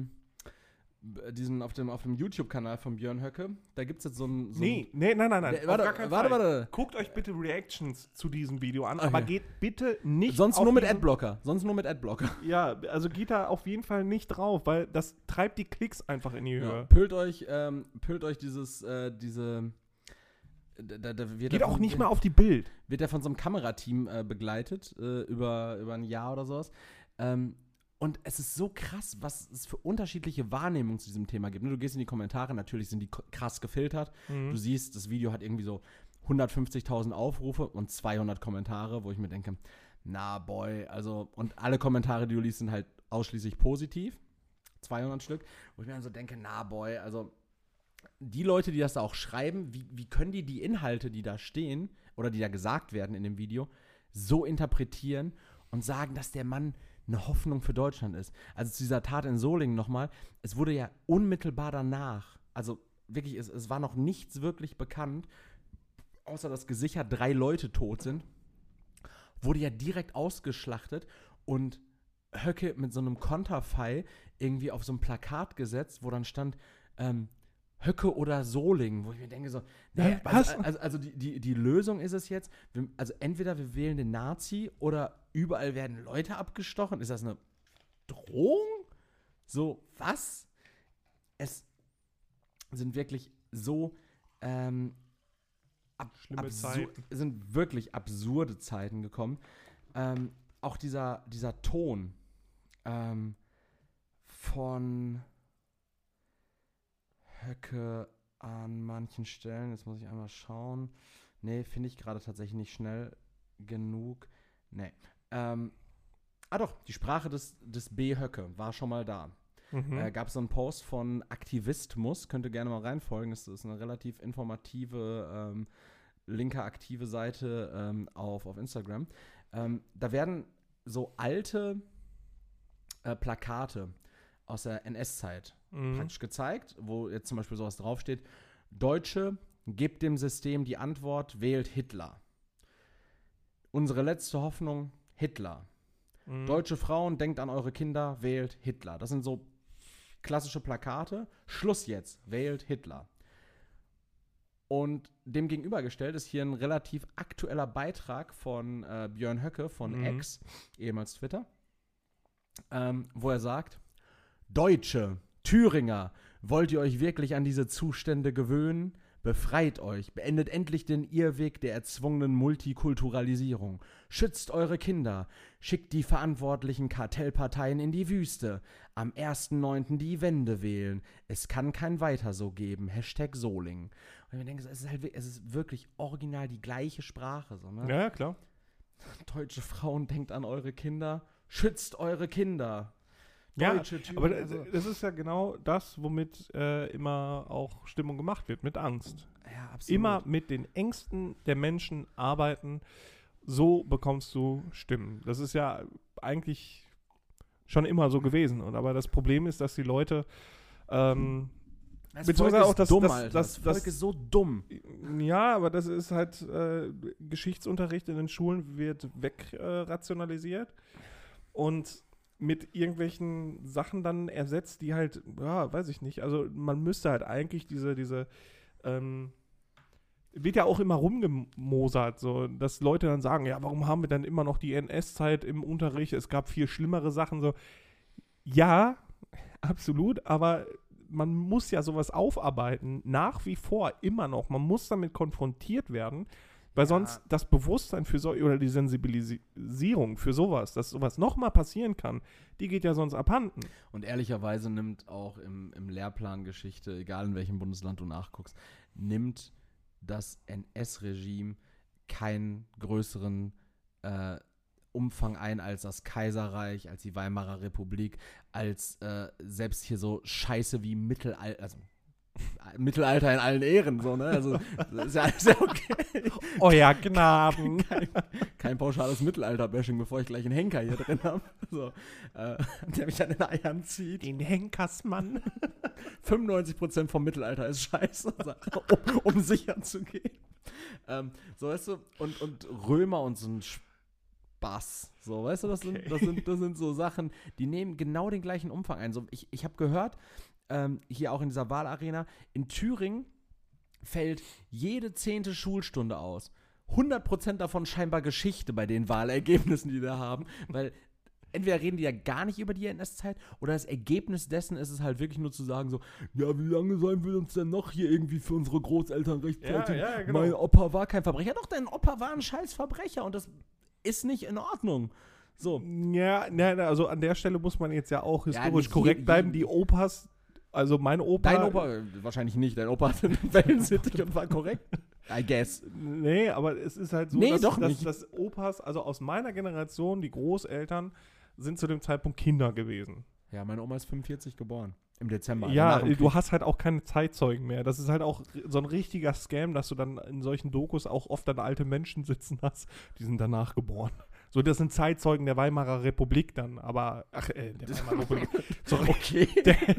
auf dem YouTube-Kanal von Björn Höcke. Da gibt es jetzt nein. Warte. Guckt euch bitte Reactions zu diesem Video an, aber geht bitte nicht Sonst nur mit Adblocker. Ja, also geht da auf jeden Fall nicht drauf, weil das treibt die Klicks einfach in die Höhe. Püllt euch dieses, geht auch nicht mal auf die Bild. Wird er von so einem Kamerateam begleitet, über ein Jahr oder sowas. Und es ist so krass, was es für unterschiedliche Wahrnehmungen zu diesem Thema gibt. Du gehst in die Kommentare, natürlich sind die krass gefiltert. Du siehst, das Video hat irgendwie so 150.000 Aufrufe und 200 Kommentare, wo ich mir denke, na boy, also, und alle Kommentare, die du liest, sind halt ausschließlich positiv. 200 Stück. Wo ich mir dann so denke, na boy, also die Leute, die das da auch schreiben, wie können die Inhalte, die da stehen oder die da gesagt werden in dem Video, so interpretieren und sagen, dass der Mann eine Hoffnung für Deutschland ist. Also zu dieser Tat in Solingen nochmal, es wurde ja unmittelbar danach, also wirklich, es war noch nichts wirklich bekannt, außer dass gesichert 3 Leute tot sind, wurde ja direkt ausgeschlachtet und Höcke mit so einem Konterfei irgendwie auf so ein Plakat gesetzt, wo dann stand, Höcke oder Solingen, wo ich mir denke so, nee, also die Lösung ist es jetzt, also entweder wir wählen den Nazi oder überall werden Leute abgestochen. Ist das eine Drohung? So, was? Es sind wirklich so schlimme Zeiten. Sind wirklich absurde Zeiten gekommen. Auch dieser Ton von Höcke an manchen Stellen, jetzt muss ich einmal schauen. Nee, finde ich gerade tatsächlich nicht schnell genug. Nee. Doch, die Sprache des B. Höcke war schon mal da. Gab es so einen Post von Aktivismus, könnt ihr gerne mal reinfolgen. Das ist eine relativ informative, linke aktive Seite auf Instagram. Da werden so alte Plakate aus der NS-Zeit praktisch gezeigt, wo jetzt zum Beispiel sowas draufsteht: Deutsche, gebt dem System die Antwort, wählt Hitler. Unsere letzte Hoffnung, Hitler. Deutsche Frauen, denkt an eure Kinder, wählt Hitler. Das sind so klassische Plakate. Schluss jetzt, wählt Hitler. Und dem gegenübergestellt ist hier ein relativ aktueller Beitrag von Björn Höcke von X, ehemals Twitter, wo er sagt: Deutsche, Thüringer, wollt ihr euch wirklich an diese Zustände gewöhnen? Befreit euch, beendet endlich den Irrweg der erzwungenen Multikulturalisierung. Schützt eure Kinder, schickt die verantwortlichen Kartellparteien in die Wüste. Am 1.9. die Wende wählen. Es kann kein Weiter so geben. #Soling. Und ich denke, es ist wirklich original die gleiche Sprache. So, ne? Ja, klar. Deutsche Frauen, denkt an eure Kinder, schützt eure Kinder. Deutsche Typen, aber das ist ja genau das, womit immer auch Stimmung gemacht wird, mit Angst. Ja, absolut. Immer mit den Ängsten der Menschen arbeiten, so bekommst du Stimmen. Das ist ja eigentlich schon immer so gewesen. Aber das Problem ist, dass die Leute beziehungsweise auch das Volk ist so dumm. Ja, aber das ist halt Geschichtsunterricht in den Schulen wird wegrationalisiert und mit irgendwelchen Sachen dann ersetzt, die halt, ja, weiß ich nicht. Also man müsste halt eigentlich wird ja auch immer rumgemosert, so, dass Leute dann sagen, ja, warum haben wir dann immer noch die NS-Zeit im Unterricht? Es gab viel schlimmere Sachen, so. Ja, absolut, aber man muss ja sowas aufarbeiten, nach wie vor immer noch. Man muss damit konfrontiert werden, weil sonst das Bewusstsein für oder die Sensibilisierung für sowas, dass sowas nochmal passieren kann, die geht ja sonst abhanden. Und ehrlicherweise nimmt auch im Lehrplan Geschichte, egal in welchem Bundesland du nachguckst, nimmt das NS-Regime keinen größeren Umfang ein als das Kaiserreich, als die Weimarer Republik, als selbst hier so Scheiße wie Mittelalter, also Mittelalter in allen Ehren, so, ne? Also, das ist ja alles sehr okay. Euer Gnaden. Kein pauschales Mittelalter-Bashing, bevor ich gleich einen Henker hier drin habe. So, der mich an den Eiern zieht. Den Henkersmann. 95% vom Mittelalter ist scheiße, um sicher zu gehen. So, weißt du, und Römer und so ein Spaß. So, weißt du, das sind so Sachen, die nehmen genau den gleichen Umfang ein. So, ich habe gehört, hier auch in dieser Wahlarena, in Thüringen fällt jede 10. Schulstunde aus. 100% davon scheinbar Geschichte bei den Wahlergebnissen, die wir haben, weil entweder reden die ja gar nicht über die NS-Zeit oder das Ergebnis dessen ist es halt wirklich nur zu sagen so, ja, wie lange sollen wir uns denn noch hier irgendwie für unsere Großeltern rechtfertigen? Ja, genau. Mein Opa war kein Verbrecher. Doch, dein Opa war ein scheiß Verbrecher und das ist nicht in Ordnung. So. Ja, also an der Stelle muss man jetzt ja auch historisch korrekt bleiben. Die Opas, also mein Opa... Dein Opa, wahrscheinlich nicht. Dein Opa hatte einen Wellensittich und war korrekt. I guess. Nee, aber es ist halt so, dass Opas, also aus meiner Generation, die Großeltern, sind zu dem Zeitpunkt Kinder gewesen. Ja, meine Oma ist 45 geboren. Im Dezember. Ja, du hast halt auch keine Zeitzeugen mehr. Das ist halt auch so ein richtiger Scam, dass du dann in solchen Dokus auch oft dann alte Menschen sitzen hast, die sind danach geboren. So, das sind Zeitzeugen der Weimarer Republik dann, aber, der Weimarer Republik. Sorry. Okay.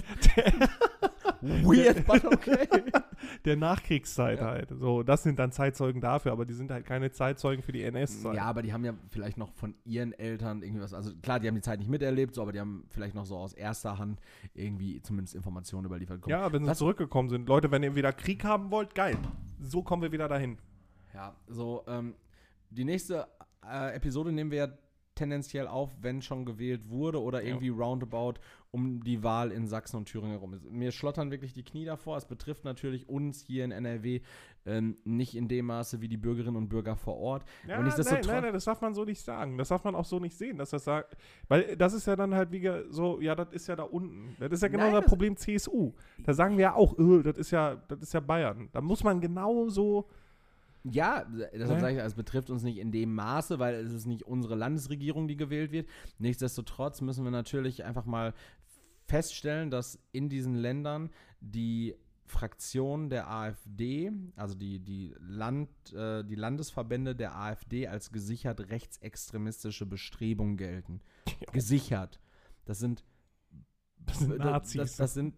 Weird, but okay. Der Nachkriegszeit halt. So, das sind dann Zeitzeugen dafür, aber die sind halt keine Zeitzeugen für die NS-Zeit. Ja, aber die haben ja vielleicht noch von ihren Eltern irgendwie was, also klar, die haben die Zeit nicht miterlebt, so, aber die haben vielleicht noch so aus erster Hand irgendwie zumindest Informationen überliefert bekommen. Ja, wenn sie zurückgekommen sind. Leute, wenn ihr wieder Krieg haben wollt, geil. So kommen wir wieder dahin. Ja, so, die nächste Episode nehmen wir ja tendenziell auf, wenn schon gewählt wurde oder irgendwie roundabout um die Wahl in Sachsen und Thüringen herum. Mir schlottern wirklich die Knie davor. Es betrifft natürlich uns hier in NRW nicht in dem Maße wie die Bürgerinnen und Bürger vor Ort. Ja, nein, das darf man so nicht sagen. Das darf man auch so nicht sehen, dass das sagt, weil das ist ja dann halt wie so, ja, das ist ja da unten. Das ist ja genau das Problem CSU. Da sagen wir ja auch, das ist ja Bayern. Da muss man genauso Ja, deshalb sage ich, es betrifft uns nicht in dem Maße, weil es ist nicht unsere Landesregierung, die gewählt wird. Nichtsdestotrotz müssen wir natürlich einfach mal feststellen, dass in diesen Ländern die Fraktion der AfD, also die Landesverbände der AfD als gesichert rechtsextremistische Bestrebungen gelten. Ja. Gesichert. Das sind Nazis.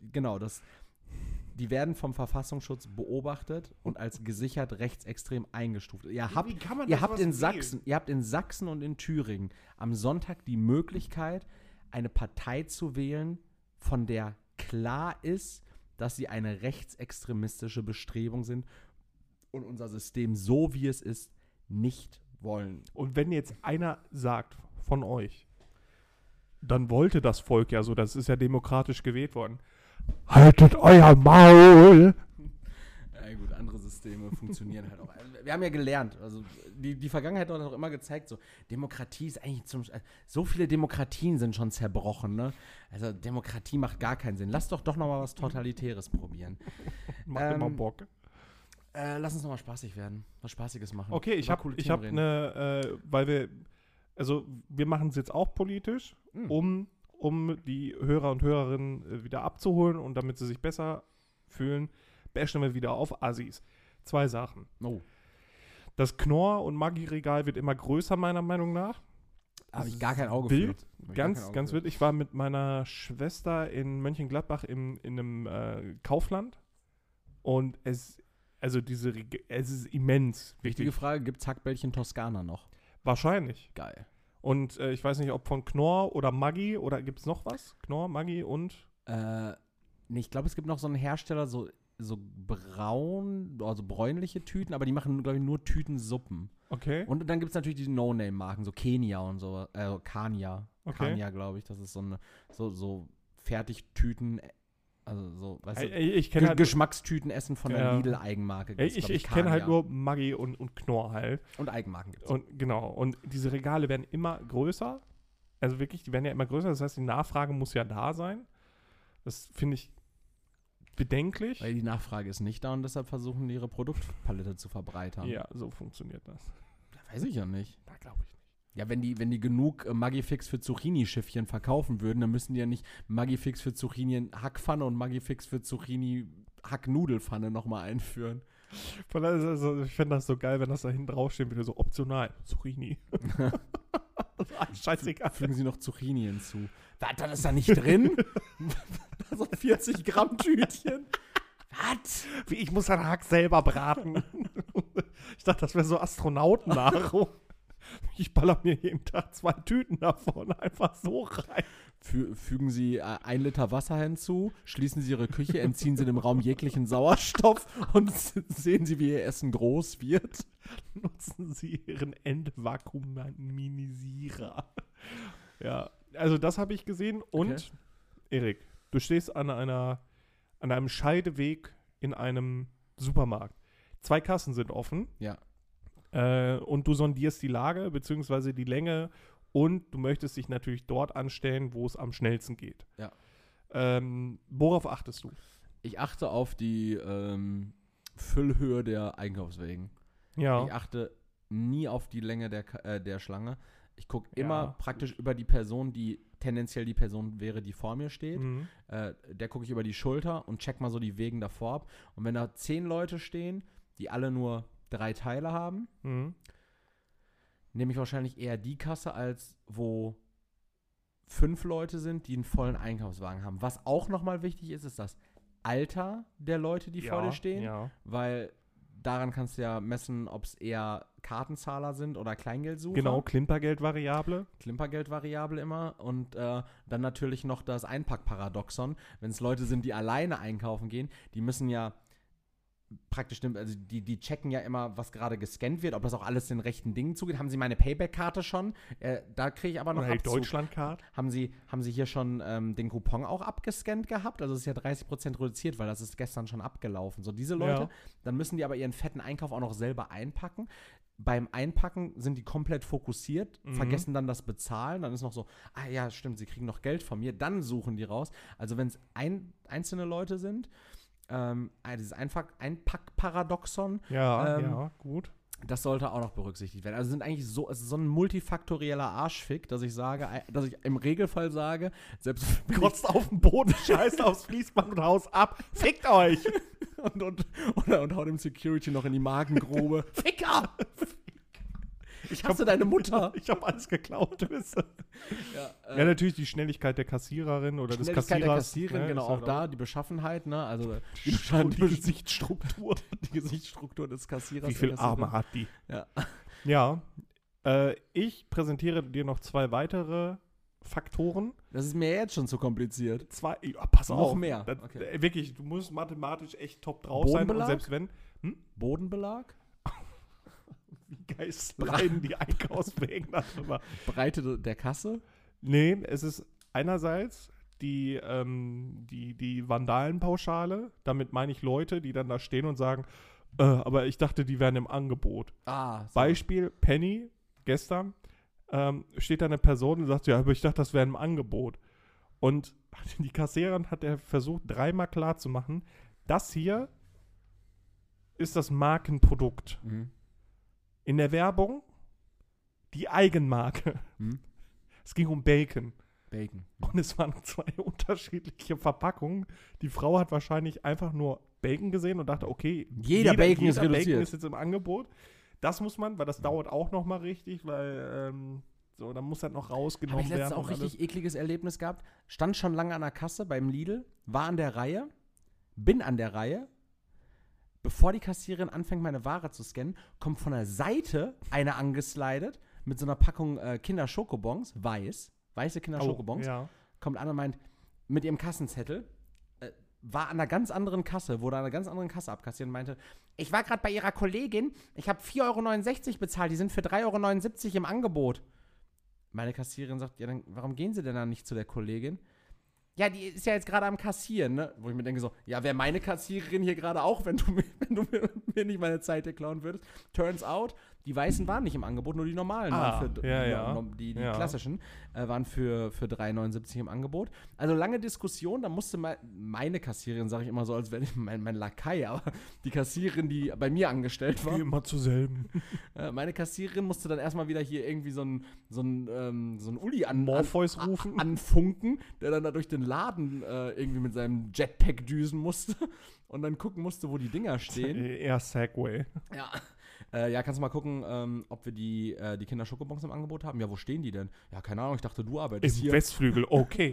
Die werden vom Verfassungsschutz beobachtet und als gesichert rechtsextrem eingestuft. Ihr habt in Sachsen und in Thüringen am Sonntag die Möglichkeit, eine Partei zu wählen, von der klar ist, dass sie eine rechtsextremistische Bestrebung sind und unser System, so wie es ist, nicht wollen. Und wenn jetzt einer sagt von euch, dann wollte das Volk ja so, das ist ja demokratisch gewählt worden. Haltet euer Maul! Ja gut, andere Systeme funktionieren halt auch. Also, wir haben ja gelernt, also die Vergangenheit hat auch immer gezeigt, so Demokratie ist eigentlich so viele Demokratien sind schon zerbrochen, ne? Also Demokratie macht gar keinen Sinn. Lass doch noch mal was Totalitäres probieren. Macht immer Bock. Lass uns noch mal spaßig werden, was Spaßiges machen. Okay, ich hab eine, weil wir machen es jetzt auch politisch, um die Hörer und Hörerinnen wieder abzuholen und damit sie sich besser fühlen, bashen wir wieder auf Assis. 2 Sachen. Oh. Das Knorr- und Maggi-Regal wird immer größer, meiner Meinung nach. Habe ich gar kein Auge wild. für. Ganz wild. Ich war mit meiner Schwester in Mönchengladbach in einem Kaufland und es ist immens. Wichtige Frage, gibt es Hackbällchen Toskana noch? Wahrscheinlich. Geil. Und ich weiß nicht, ob von Knorr oder Maggi oder gibt es noch was? Knorr, Maggi und? Nee, ich glaube, es gibt noch so einen Hersteller, so also bräunliche Tüten, aber die machen, glaube ich, nur Tütensuppen. Okay. Und dann gibt es natürlich die No-Name-Marken, so Kenia und so, Kania. Okay. Kania, glaube ich, das ist so Fertigtüten, also so, weißt du, ich kenne Geschmackstüten essen von der Lidl-Eigenmarke. Ich kenne halt nur Maggi und Knorr halt. Und Eigenmarken gibt es. Und genau, und diese Regale werden immer größer. Also wirklich, die werden ja immer größer. Das heißt, die Nachfrage muss ja da sein. Das finde ich bedenklich. Weil die Nachfrage ist nicht da und deshalb versuchen die ihre Produktpalette zu verbreitern. Ja, so funktioniert das. Weiß ich ja nicht. Da glaube ich nicht. Ja, wenn die genug Maggi-Fix für Zucchini-Schiffchen verkaufen würden, dann müssen die ja nicht Maggi-Fix für Zucchini-Hackpfanne und Maggi-Fix für Zucchini-Hacknudelpfanne nochmal einführen. Also, ich fände das so geil, wenn das da hinten draufstehen würde, so optional. Zucchini. Scheißegal. Fügen Sie noch Zucchini hinzu. Das ist da nicht drin? So 40 Gramm Tütchen. Was? Wie, ich muss den Hack selber braten. Ich dachte, das wäre so Astronautennahrung. Ich baller mir jeden Tag 2 Tüten davon einfach so rein. Fügen Sie 1 Liter Wasser hinzu, schließen Sie Ihre Küche, entziehen Sie dem Raum jeglichen Sauerstoff und sehen Sie, wie Ihr Essen groß wird. Nutzen Sie Ihren Endvakuumnisierer. Ja, also das habe ich gesehen. Und, okay. Erik, du stehst an einem Scheideweg in einem Supermarkt. 2 Kassen sind offen. Ja. Und du sondierst die Lage, beziehungsweise die Länge und du möchtest dich natürlich dort anstellen, wo es am schnellsten geht. Ja. Worauf achtest du? Ich achte auf die Füllhöhe der Einkaufswegen. Ja. Ich achte nie auf die Länge der Schlange. Ich gucke immer praktisch über die Person, die tendenziell die Person wäre, die vor mir steht. Mhm. Der gucke ich über die Schulter und check mal so die Wegen davor ab. Und wenn da 10 Leute stehen, die alle nur 3 Teile haben, nehme ich wahrscheinlich eher die Kasse, als wo 5 Leute sind, die einen vollen Einkaufswagen haben. Was auch nochmal wichtig ist, ist das Alter der Leute, die vor dir stehen, weil daran kannst du ja messen, ob es eher Kartenzahler sind oder Kleingeldsucher. Genau, Klimpergeldvariable. Klimpergeldvariable immer. Und dann natürlich noch das Einpackparadoxon. Wenn es Leute sind, die alleine einkaufen gehen, die müssen ja praktisch, also die checken ja immer, was gerade gescannt wird, ob das auch alles den rechten Dingen zugeht. Haben Sie meine Payback-Karte schon? Da kriege ich aber noch Abzug. Deutschland-Card? Haben Sie hier schon den Coupon auch abgescannt gehabt? Also es ist ja 30% reduziert, weil das ist gestern schon abgelaufen. So diese Leute, dann müssen die aber ihren fetten Einkauf auch noch selber einpacken. Beim Einpacken sind die komplett fokussiert, vergessen dann das Bezahlen. Dann ist noch so, ja, stimmt, sie kriegen noch Geld von mir. Dann suchen die raus. Also wenn es einzelne Leute sind, dieses Einpackparadoxon. Ja, gut. Das sollte auch noch berücksichtigt werden. Also sind eigentlich so, es ist so ein multifaktorieller Arschfick, dass ich im Regelfall sage, selbst Kotzt auf den Boden, scheißt aufs Fließband und haust ab. Fickt euch! und haut dem Security noch in die Magengrube. Ficker! Ich hasse deine Mutter. Ich habe alles geklaut. Ja, natürlich die Schnelligkeit der Kassiererin oder des Kassierers. Schnelligkeit der Kassiererin, ne, genau, ist auch halt da, die Beschaffenheit, also die Gesichtsstruktur. Die Gesichtsstruktur des Kassierers. Wie viel Arme hat die? Ja. Ja, ich präsentiere dir noch 2 weitere Faktoren. Das ist mir jetzt schon zu kompliziert. Pass Noch auf. mehr. Das, Okay. wirklich, du musst mathematisch echt top drauf sein. Und Bodenbelag? selbst wenn. Bodenbelag? Wie geil sliden die Einkaufswegen darüber. Breite der Kasse? Nee, es ist einerseits die Vandalenpauschale. Damit meine ich Leute, die dann da stehen und sagen, aber ich dachte, die wären im Angebot. So. Beispiel, Penny, gestern, steht da eine Person und sagt, ja, aber ich dachte, das wäre im Angebot. Und die Kassiererin hat er versucht, 3-mal klarzumachen, das hier ist das Markenprodukt. Mhm. In der Werbung die Eigenmarke. Mhm. Es ging um Bacon. Bacon. Und es waren 2 unterschiedliche Verpackungen. Die Frau hat wahrscheinlich einfach nur Bacon gesehen und dachte, okay, Jeder Bacon ist reduziert. Bacon ist jetzt im Angebot. Das muss man, weil das dauert auch noch mal richtig, weil dann muss das noch Habe rausgenommen ich werden. letztens auch und richtig ekliges Erlebnis gehabt. Stand schon lange an der Kasse beim Lidl, war an der Reihe, bin an der Reihe. Bevor die Kassiererin anfängt, meine Ware zu scannen, kommt von der Seite eine angeslidet mit so einer Packung Kinder-Schokobons, weiße Kinder-Schokobons, kommt an und meint, mit ihrem Kassenzettel, war an einer ganz anderen Kasse, wurde an einer ganz anderen Kasse abkassiert und meinte, ich war gerade bei ihrer Kollegin, ich habe 4,69 € bezahlt, die sind für 3,79 € im Angebot. Meine Kassiererin sagt, ja, dann warum gehen Sie denn dann nicht zu der Kollegin? Ja, die ist ja jetzt gerade am Kassieren, ne? Wo ich mir denke so, ja, wäre meine Kassiererin hier gerade auch, wenn du mir nicht meine Zeit hier klauen würdest. Turns out, die Weißen waren nicht im Angebot, nur die normalen waren die klassischen waren für 3,79 € im Angebot. Also lange Diskussion, da musste meine Kassiererin, sage ich immer so, als wäre ich mein Lakai, aber die Kassiererin, die bei mir angestellt war. Immer zur selben. Meine Kassiererin musste dann erstmal wieder hier irgendwie so ein Uli Morpheus rufen. Anfunken, der dann da durch den Laden irgendwie mit seinem Jetpack düsen musste und dann gucken musste, wo die Dinger stehen. Eher Segway. Ja. Ja, kannst du mal gucken, ob wir die Kinder-Schokobons im Angebot haben? Ja, wo stehen die denn? Ja, keine Ahnung, ich dachte, du arbeitest Im hier. Westflügel, okay.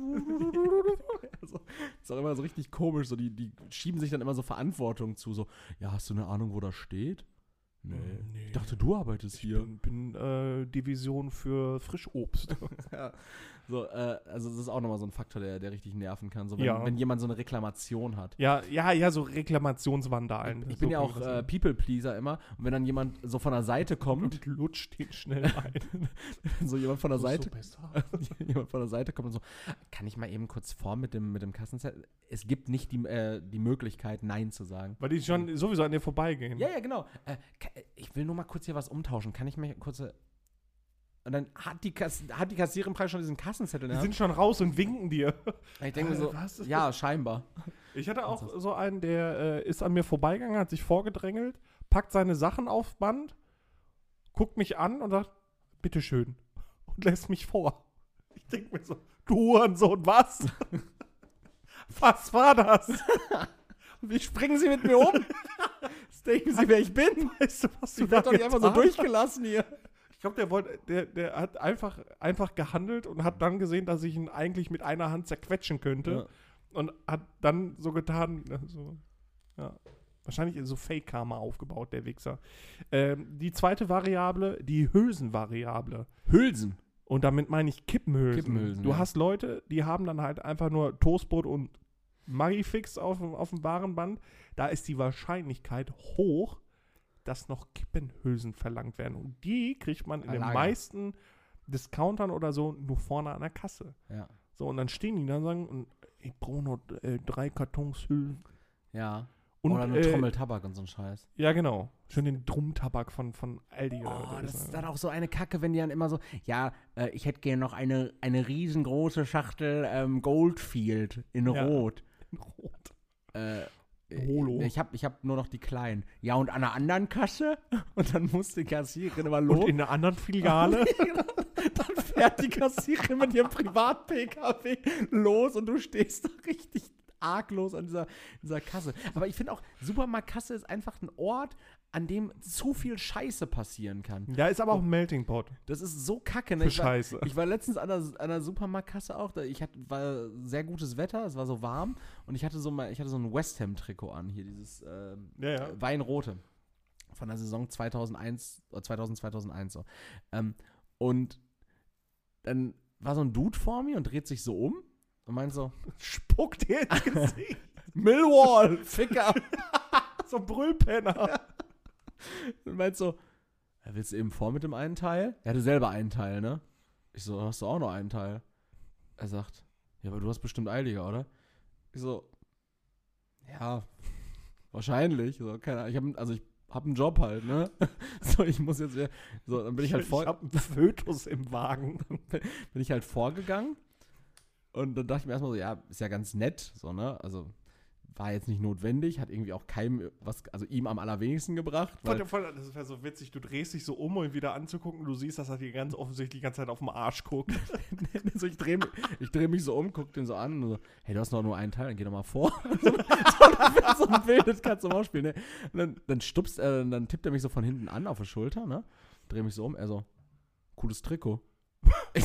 Also, ist auch immer so richtig komisch, so die schieben sich dann immer so Verantwortung zu, so, ja, hast du eine Ahnung, wo das steht? Nee. Ich dachte, du arbeitest hier. Ich bin Division für Frischobst. Ja. So, also das ist auch nochmal so ein Faktor, der richtig nerven kann, so wenn jemand so eine Reklamation hat. Ja, so Reklamationsvandalen. Ich bin ja auch People-Pleaser immer und wenn dann jemand so von der Seite kommt und lutscht den schnell ein. so jemand von der Seite So jemand von der Seite kommt und so, kann ich mal eben kurz vor mit dem Kassenzettel? Es gibt nicht die Möglichkeit, Nein zu sagen. Weil die schon sowieso an dir vorbeigehen. Ja, genau. Ich will nur mal kurz hier was umtauschen. Kann ich mir kurz... Und dann hat die Kassiererin praktisch schon diesen Kassenzettel. Die sind schon raus und winken dir. Ich denke mir so, was? ja, scheinbar. Ich hatte auch so einen, der ist an mir vorbeigegangen, hat sich vorgedrängelt, packt seine Sachen aufs Band, guckt mich an und sagt, bitteschön. Und lässt mich vor. Ich denke mir so, du Hurensohn, was? Was war das? Wie springen Sie mit mir um? Was denken Sie, wer ich bin? Weißt du, was du Ich werde doch nicht einfach so durchgelassen hier. Ich glaube, der hat einfach gehandelt und hat dann gesehen, dass ich ihn eigentlich mit einer Hand zerquetschen könnte. Ja. Und hat dann so getan, wahrscheinlich so Fake-Karma aufgebaut, der Wichser. Die zweite Variable, die Hülsenvariable. Hülsen? Und damit meine ich Kippenhülsen. Du hast Leute, die haben dann halt einfach nur Toastbrot und Maggi-Fix auf dem Warenband. Da ist die Wahrscheinlichkeit hoch, dass noch Kippenhülsen verlangt werden. Und die kriegt man in den meisten Discountern oder so nur vorne an der Kasse. Ja. So, und dann stehen die da und sagen, ich brauche noch 3 Kartons Hülsen. Ja. Und, oder nur Trommeltabak und so ein Scheiß. Ja, genau. Schön den Drumtabak von Aldi. Das ist dann auch so eine Kacke, wenn die dann immer so, ja, ich hätte gerne noch eine riesengroße Schachtel Goldfield in Rot. In Rot. Holo. Ich hab nur noch die kleinen. Ja, und an einer anderen Kasse? Und dann muss die Kassiererin immer los. Und in einer anderen Filiale. Dann fährt die Kassiererin mit ihrem Privat-PKW los und du stehst da richtig arglos an dieser Kasse. Aber ich finde auch, Supermarktkasse ist einfach ein Ort, an dem zu viel Scheiße passieren kann. Ja, ist aber auch ein Melting Pot. Das ist so kacke. Ne? Für Scheiße. Ich war letztens an der Supermarktkasse auch. War sehr gutes Wetter, es war so warm. Und ich hatte so ein West Ham-Trikot an. Hier dieses Weinrote. Von der Saison 2001 oder 2001 so. Und dann war so ein Dude vor mir und dreht sich so um und meint so, Spuckt dir ins Gesicht. Millwall, Ficker. So ein Brüllpenner. Und meint so, willst du eben vor mit dem einen Teil? Er hatte selber einen Teil, ne? Ich so, hast du auch noch einen Teil? Er sagt, ja, aber du hast bestimmt eiliger, oder? Ich so, ja, wahrscheinlich. So, keine Ahnung, ich hab einen Job halt, ne? So, ich muss jetzt, so, dann bin ich halt Ich hab einen Fötus im Wagen. bin ich halt vorgegangen und dann dachte ich mir erstmal so, ja, ist ja ganz nett, so, ne? Also, war jetzt nicht notwendig, hat irgendwie auch keinem also ihm am allerwenigsten gebracht. Das wäre so witzig, du drehst dich so um, um ihn wieder anzugucken, du siehst, dass er dir ganz offensichtlich die ganze Zeit auf den Arsch guckt. So, ich dreh mich so um, guck den so an und so, hey, du hast doch nur einen Teil, dann geh doch mal vor. so ein Bild, das kannst du mal spielen, ne? Und dann tippt er mich so von hinten an auf die Schulter, ne? Dreh mich so um, er so, cooles Trikot. Ich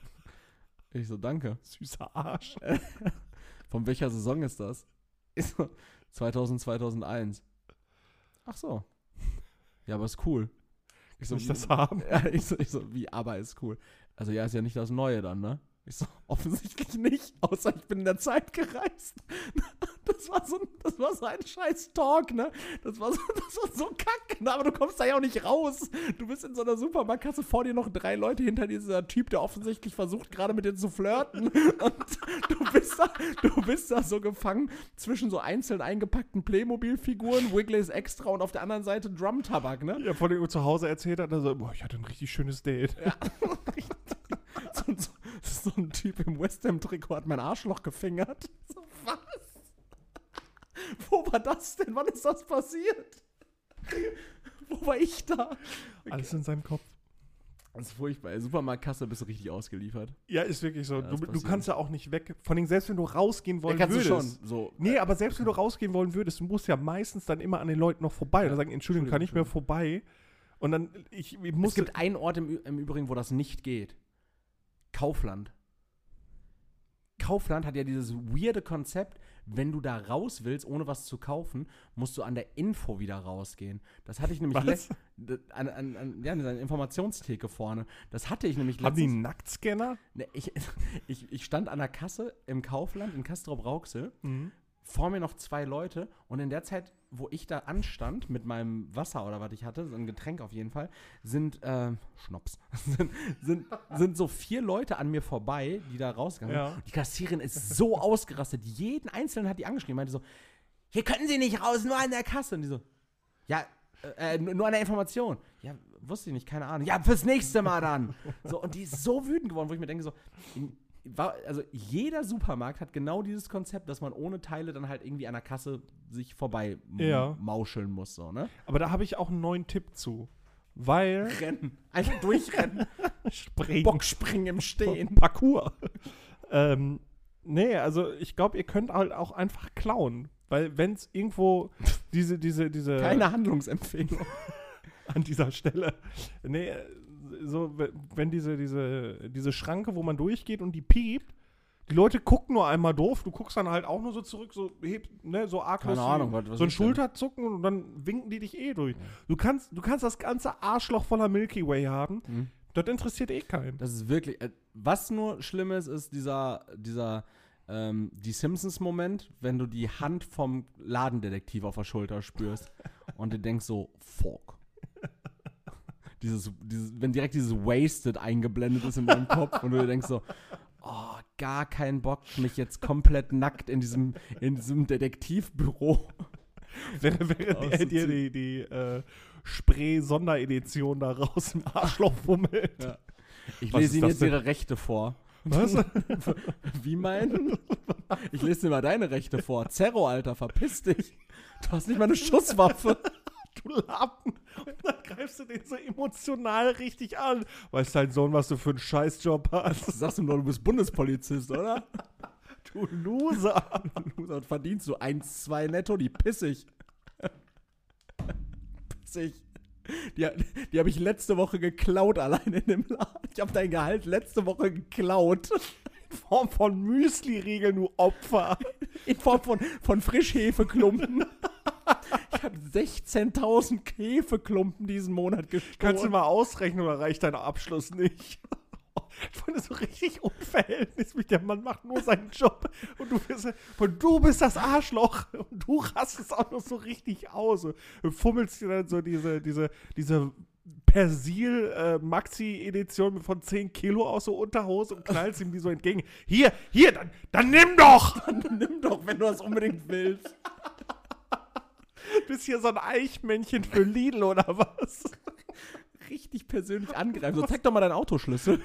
so, danke. Süßer Arsch. Von welcher Saison ist das? Ich so, 2001. Ach so. Ja, aber ist cool. Ich so, Will ich das haben? Ja, ich so, wie, aber ist cool. Also ja, ist ja nicht das Neue dann, ne? Ich so, offensichtlich nicht, außer ich bin in der Zeit gereist. Das war so ein scheiß Talk, ne? Das war so kacke, ne? Aber du kommst da ja auch nicht raus. Du bist in so einer Supermarktkasse, vor dir noch 3 Leute, hinter dir dieser Typ, der offensichtlich versucht, gerade mit dir zu flirten. Und du bist da so gefangen zwischen so einzeln eingepackten Playmobil-Figuren, Wiggley's Extra und auf der anderen Seite Drum-Tabak, ne? Ja, von dem zu Hause erzählt hat, also, boah, ich hatte ein richtig schönes Date. Ja. So ein Typ im West Ham-Trikot hat mein Arschloch gefingert. So, was? Wo war das denn? Wann ist das passiert? Wo war ich da? Alles in seinem Kopf. Das ist furchtbar. In der Supermarktkasse bist du richtig ausgeliefert. Ja, ist wirklich so. Ja, du kannst ja auch nicht weg. Vor allem, selbst wenn du rausgehen wollen kannst würdest. Du schon. So. Nee, aber selbst wenn du rausgehen wollen würdest, du musst ja meistens dann immer an den Leuten noch vorbei. Oder sagen, Entschuldigung, kann ich mehr vorbei? Und dann, ich muss. Es gibt einen Ort im Übrigen, wo das nicht geht. Kaufland. Kaufland hat ja dieses weirde Konzept, wenn du da raus willst, ohne was zu kaufen, musst du an der Info wieder rausgehen. Das hatte ich nämlich an der Informationstheke vorne. Das hatte ich nämlich Haben die einen Nacktscanner? Ne, ich stand an der Kasse im Kaufland in Castrop-Rauxel. Mhm. Vor mir noch 2 Leute und in der Zeit, wo ich da anstand mit meinem Wasser oder was ich hatte, so ein Getränk auf jeden Fall, sind Schnaps, sind so 4 Leute an mir vorbei, die da rausgegangen sind. Ja. Die Kassiererin ist so ausgerastet, jeden Einzelnen hat die angeschrieben, meinte so, hier können Sie nicht raus, nur an der Kasse. Und die so, ja, nur an der Information. Ja, wusste ich nicht, keine Ahnung. Ja, fürs nächste Mal dann. So, und die ist so wütend geworden, wo ich mir denke so, also jeder Supermarkt hat genau dieses Konzept, dass man ohne Teile dann halt irgendwie an der Kasse sich vorbei mauscheln muss, so, ne? Aber da habe ich auch einen neuen Tipp zu. Weil. Rennen. Einfach durchrennen. Bockspringen im Stehen. Parkour. Nee, also ich glaube, ihr könnt halt auch einfach klauen. Weil wenn es irgendwo diese Keine Handlungsempfehlung. An dieser Stelle. Nee, so, wenn diese Schranke, wo man durchgeht und die piept, die Leute gucken nur einmal doof, du guckst dann halt auch nur so zurück, so so arglos. Keine Ahnung, was so ein Schulterzucken und dann winken die dich durch. Du kannst das ganze Arschloch voller Milky Way haben. Mhm. Das interessiert keinen. Das ist wirklich, was nur schlimm ist dieser die Simpsons-Moment, wenn du die Hand vom Ladendetektiv auf der Schulter spürst und du denkst so, fuck. Wenn direkt dieses Wasted eingeblendet ist in deinem Kopf und du denkst so, oh, gar keinen Bock, mich jetzt komplett nackt in diesem Detektivbüro. Während die Spray-Sonderedition da raus im Arschloch fummelt. Ja. Ich Was lese ist Ihnen das jetzt denn? Ihre Rechte vor. Was? Wie meinen? Ich lese dir mal deine Rechte vor. Zerro, Alter, verpiss dich. Du hast nicht mal eine Schusswaffe. Du Lappen. Und dann greifst du den so emotional richtig an. Weißt dein Sohn, was du für einen Scheißjob hast? Sagst du nur, du bist Bundespolizist, oder? Du Loser. Und verdienst du 1, 2 netto, die pissig. Pissig. Die habe ich letzte Woche geklaut allein in dem Laden. Ich habe dein Gehalt letzte Woche geklaut. In Form von Müsli-Riegeln, du Opfer. In Form von Frischhefeklumpen. Ich habe 16.000 Hefeklumpen diesen Monat gestohlen. Kannst du mal ausrechnen oder reicht dein Abschluss nicht? Ich fand das so richtig unverhältnismäßig. Der Mann macht nur seinen Job und du bist das Arschloch und du rastest auch noch so richtig aus. Du fummelst dir dann so diese Persil-Maxi-Edition von 10 Kilo aus so Unterhose und knallst ihm die so entgegen. Hier, dann nimm doch! Dann nimm doch, wenn du das unbedingt willst. Bist hier so ein Eichmännchen für Lidl oder was? Richtig persönlich angreifen. So, zeig doch mal deinen Autoschlüssel.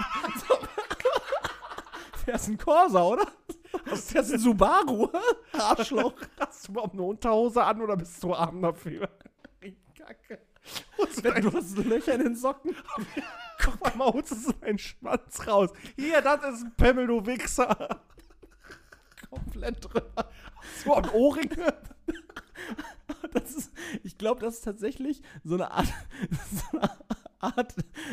Fährst ein Corsa, oder? Fährst ein Subaru? Arschloch. Hast du überhaupt eine Unterhose an oder bist du arm dafür? Kacke. Du hast Löcher in den Socken. Guck mal, holst du so einen Schwanz raus. Hier, das ist ein Pimmel, du Wichser. Komplett drüber. So ein Ohrring. Ich glaube, das ist tatsächlich so eine Art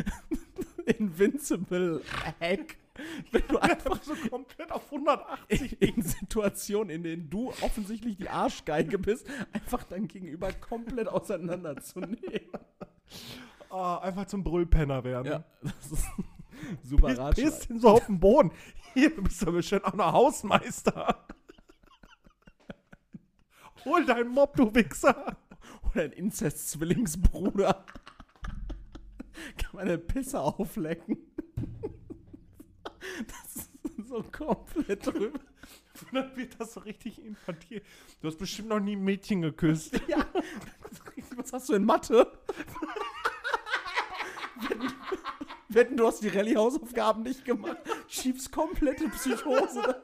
Invincible-Hack. Wenn du einfach so komplett auf 180 in Situationen, in denen du offensichtlich die Arschgeige bist, einfach dein Gegenüber komplett auseinanderzunehmen. Einfach zum Brüllpenner werden. Ja, das ist super Ratschlag. Bist so auf dem Boden. Hier, du bist doch bestimmt auch noch Hausmeister. Hol deinen Mob, du Wichser. Oder ein Inzest-Zwillingsbruder. Kann man eine Pisse auflecken. Das ist so komplett drüber. Und dann wird das so richtig infantil. Du hast bestimmt noch nie ein Mädchen geküsst. Ja. Was hast du in Mathe? Wetten, du hast die Rallye-Hausaufgaben nicht gemacht. Schiebst komplette Psychose.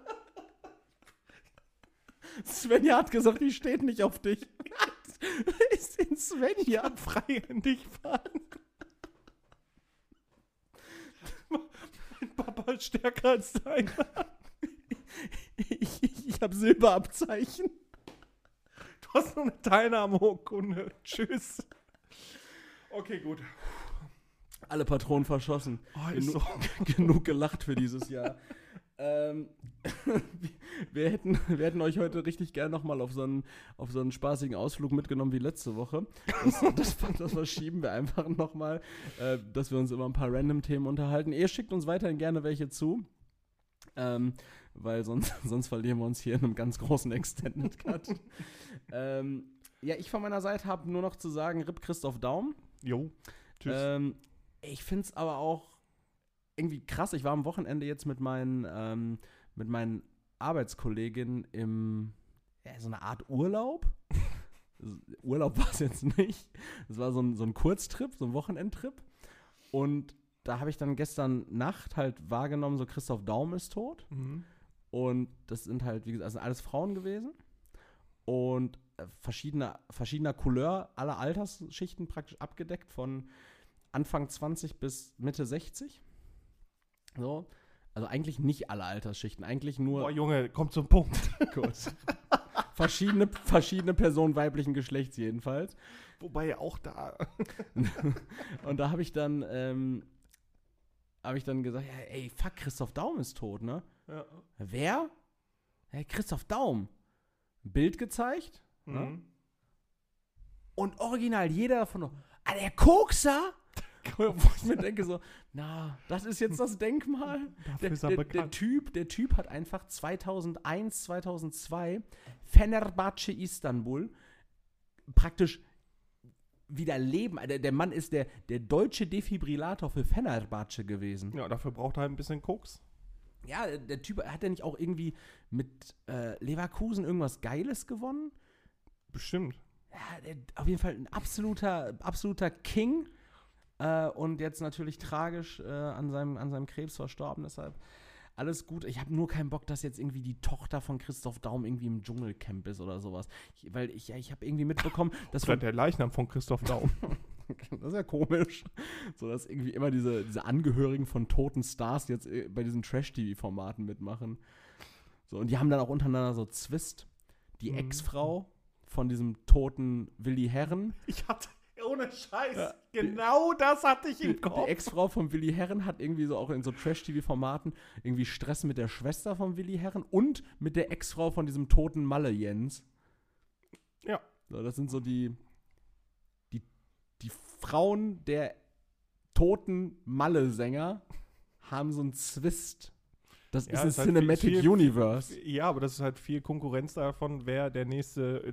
Svenja hat gesagt, die steht nicht auf dich. Ist in Svenja freihändig fahren. Mein Papa ist stärker als deiner. Ich habe Silberabzeichen. Du hast nur eine Teilnahmeurkunde. Tschüss. Okay, gut. Alle Patronen verschossen. Genug gelacht für dieses Jahr. Wir hätten euch heute richtig gern nochmal auf so einen spaßigen Ausflug mitgenommen wie letzte Woche. Das verschieben wir einfach nochmal, dass wir uns über ein paar Random-Themen unterhalten. Ihr schickt uns weiterhin gerne welche zu, weil sonst verlieren wir uns hier in einem ganz großen Extended Cut. Ja, ich von meiner Seite habe nur noch zu sagen, RIP Christoph Daum. Jo, tschüss. Ich finde es aber auch irgendwie krass. Ich war am Wochenende jetzt mit meinen Arbeitskolleginnen im so eine Art Urlaub. Urlaub war es jetzt nicht. Das war so ein Kurztrip, so ein Wochenendtrip. Und da habe ich dann gestern Nacht halt wahrgenommen, so Christoph Daum ist tot. Mhm. Und das sind halt, wie gesagt, also alles Frauen gewesen. Und verschiedener Couleur, aller Altersschichten praktisch abgedeckt, von Anfang 20 bis Mitte 60. So. Also eigentlich nicht alle Altersschichten, eigentlich nur. Boah, Junge, kommt zum Punkt. Gut. verschiedene Personen weiblichen Geschlechts jedenfalls. Wobei auch da. Und da habe ich dann gesagt, ja, ey, fuck, Christoph Daum ist tot, ne? Ja. Wer? Hey, Christoph Daum. Bild gezeigt. Mhm. Ne? Und original jeder davon noch, der Kokser? Wo ich mir denke so, na, das ist jetzt das Denkmal. Der Typ hat einfach 2001, 2002 Fenerbahce Istanbul praktisch wieder leben. Der Mann ist der deutsche Defibrillator für Fenerbahce gewesen. Ja, dafür braucht er halt ein bisschen Koks. Ja, der Typ, hat der nicht auch irgendwie mit Leverkusen irgendwas Geiles gewonnen? Bestimmt. Ja, auf jeden Fall ein absoluter King. Und jetzt natürlich tragisch an seinem Krebs verstorben, deshalb alles gut. Ich habe nur keinen Bock, dass jetzt irgendwie die Tochter von Christoph Daum irgendwie im Dschungelcamp ist oder sowas. Ich habe irgendwie mitbekommen, dass Vielleicht der Leichnam von Christoph Daum. das ist ja komisch. So, dass irgendwie immer diese Angehörigen von toten Stars jetzt bei diesen Trash-TV-Formaten mitmachen. So, und die haben dann auch untereinander so Zwist. Die Ex-Frau von diesem toten Willi Herren. Ich hatte, ohne Scheiß, genau das hatte ich im Kopf. Die Ex-Frau von Willi Herren hat irgendwie so auch in so Trash-TV-Formaten irgendwie Stress mit der Schwester von Willi Herren und mit der Ex-Frau von diesem toten Malle Jens. Ja. So, das sind so die Frauen der toten Malle-Sänger haben so einen Zwist. Das ist ein Cinematic halt Universe. Ja, aber das ist halt viel Konkurrenz davon, wer der nächste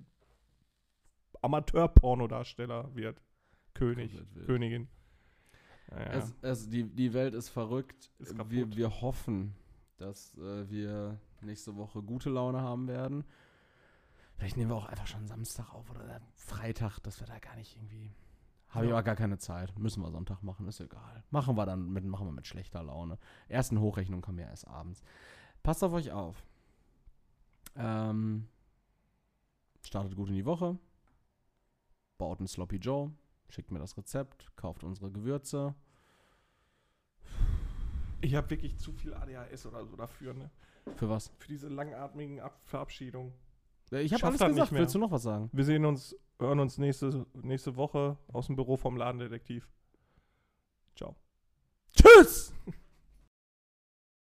Amateur-Pornodarsteller wird. Königin. Ja. Die Welt ist verrückt. Ist kaputt. Wir hoffen, dass wir nächste Woche gute Laune haben werden. Vielleicht nehmen wir auch einfach schon Samstag auf oder Freitag, dass wir da gar nicht irgendwie... Habe ich aber gar keine Zeit. Müssen wir Sonntag machen, ist egal. Machen wir mit schlechter Laune. Ersten Hochrechnung kommen ja erst abends. Passt auf euch auf. Startet gut in die Woche. Baut einen Sloppy Joe. Schickt mir das Rezept. Kauft unsere Gewürze. Ich habe wirklich zu viel ADHS oder so dafür, ne? Für was? Für diese langatmigen Verabschiedungen. Ich habe Schaff alles das nicht gesagt. mehr. Willst du noch was sagen? Wir hören uns nächste Woche aus dem Büro vom Ladendetektiv. Ciao. Tschüss!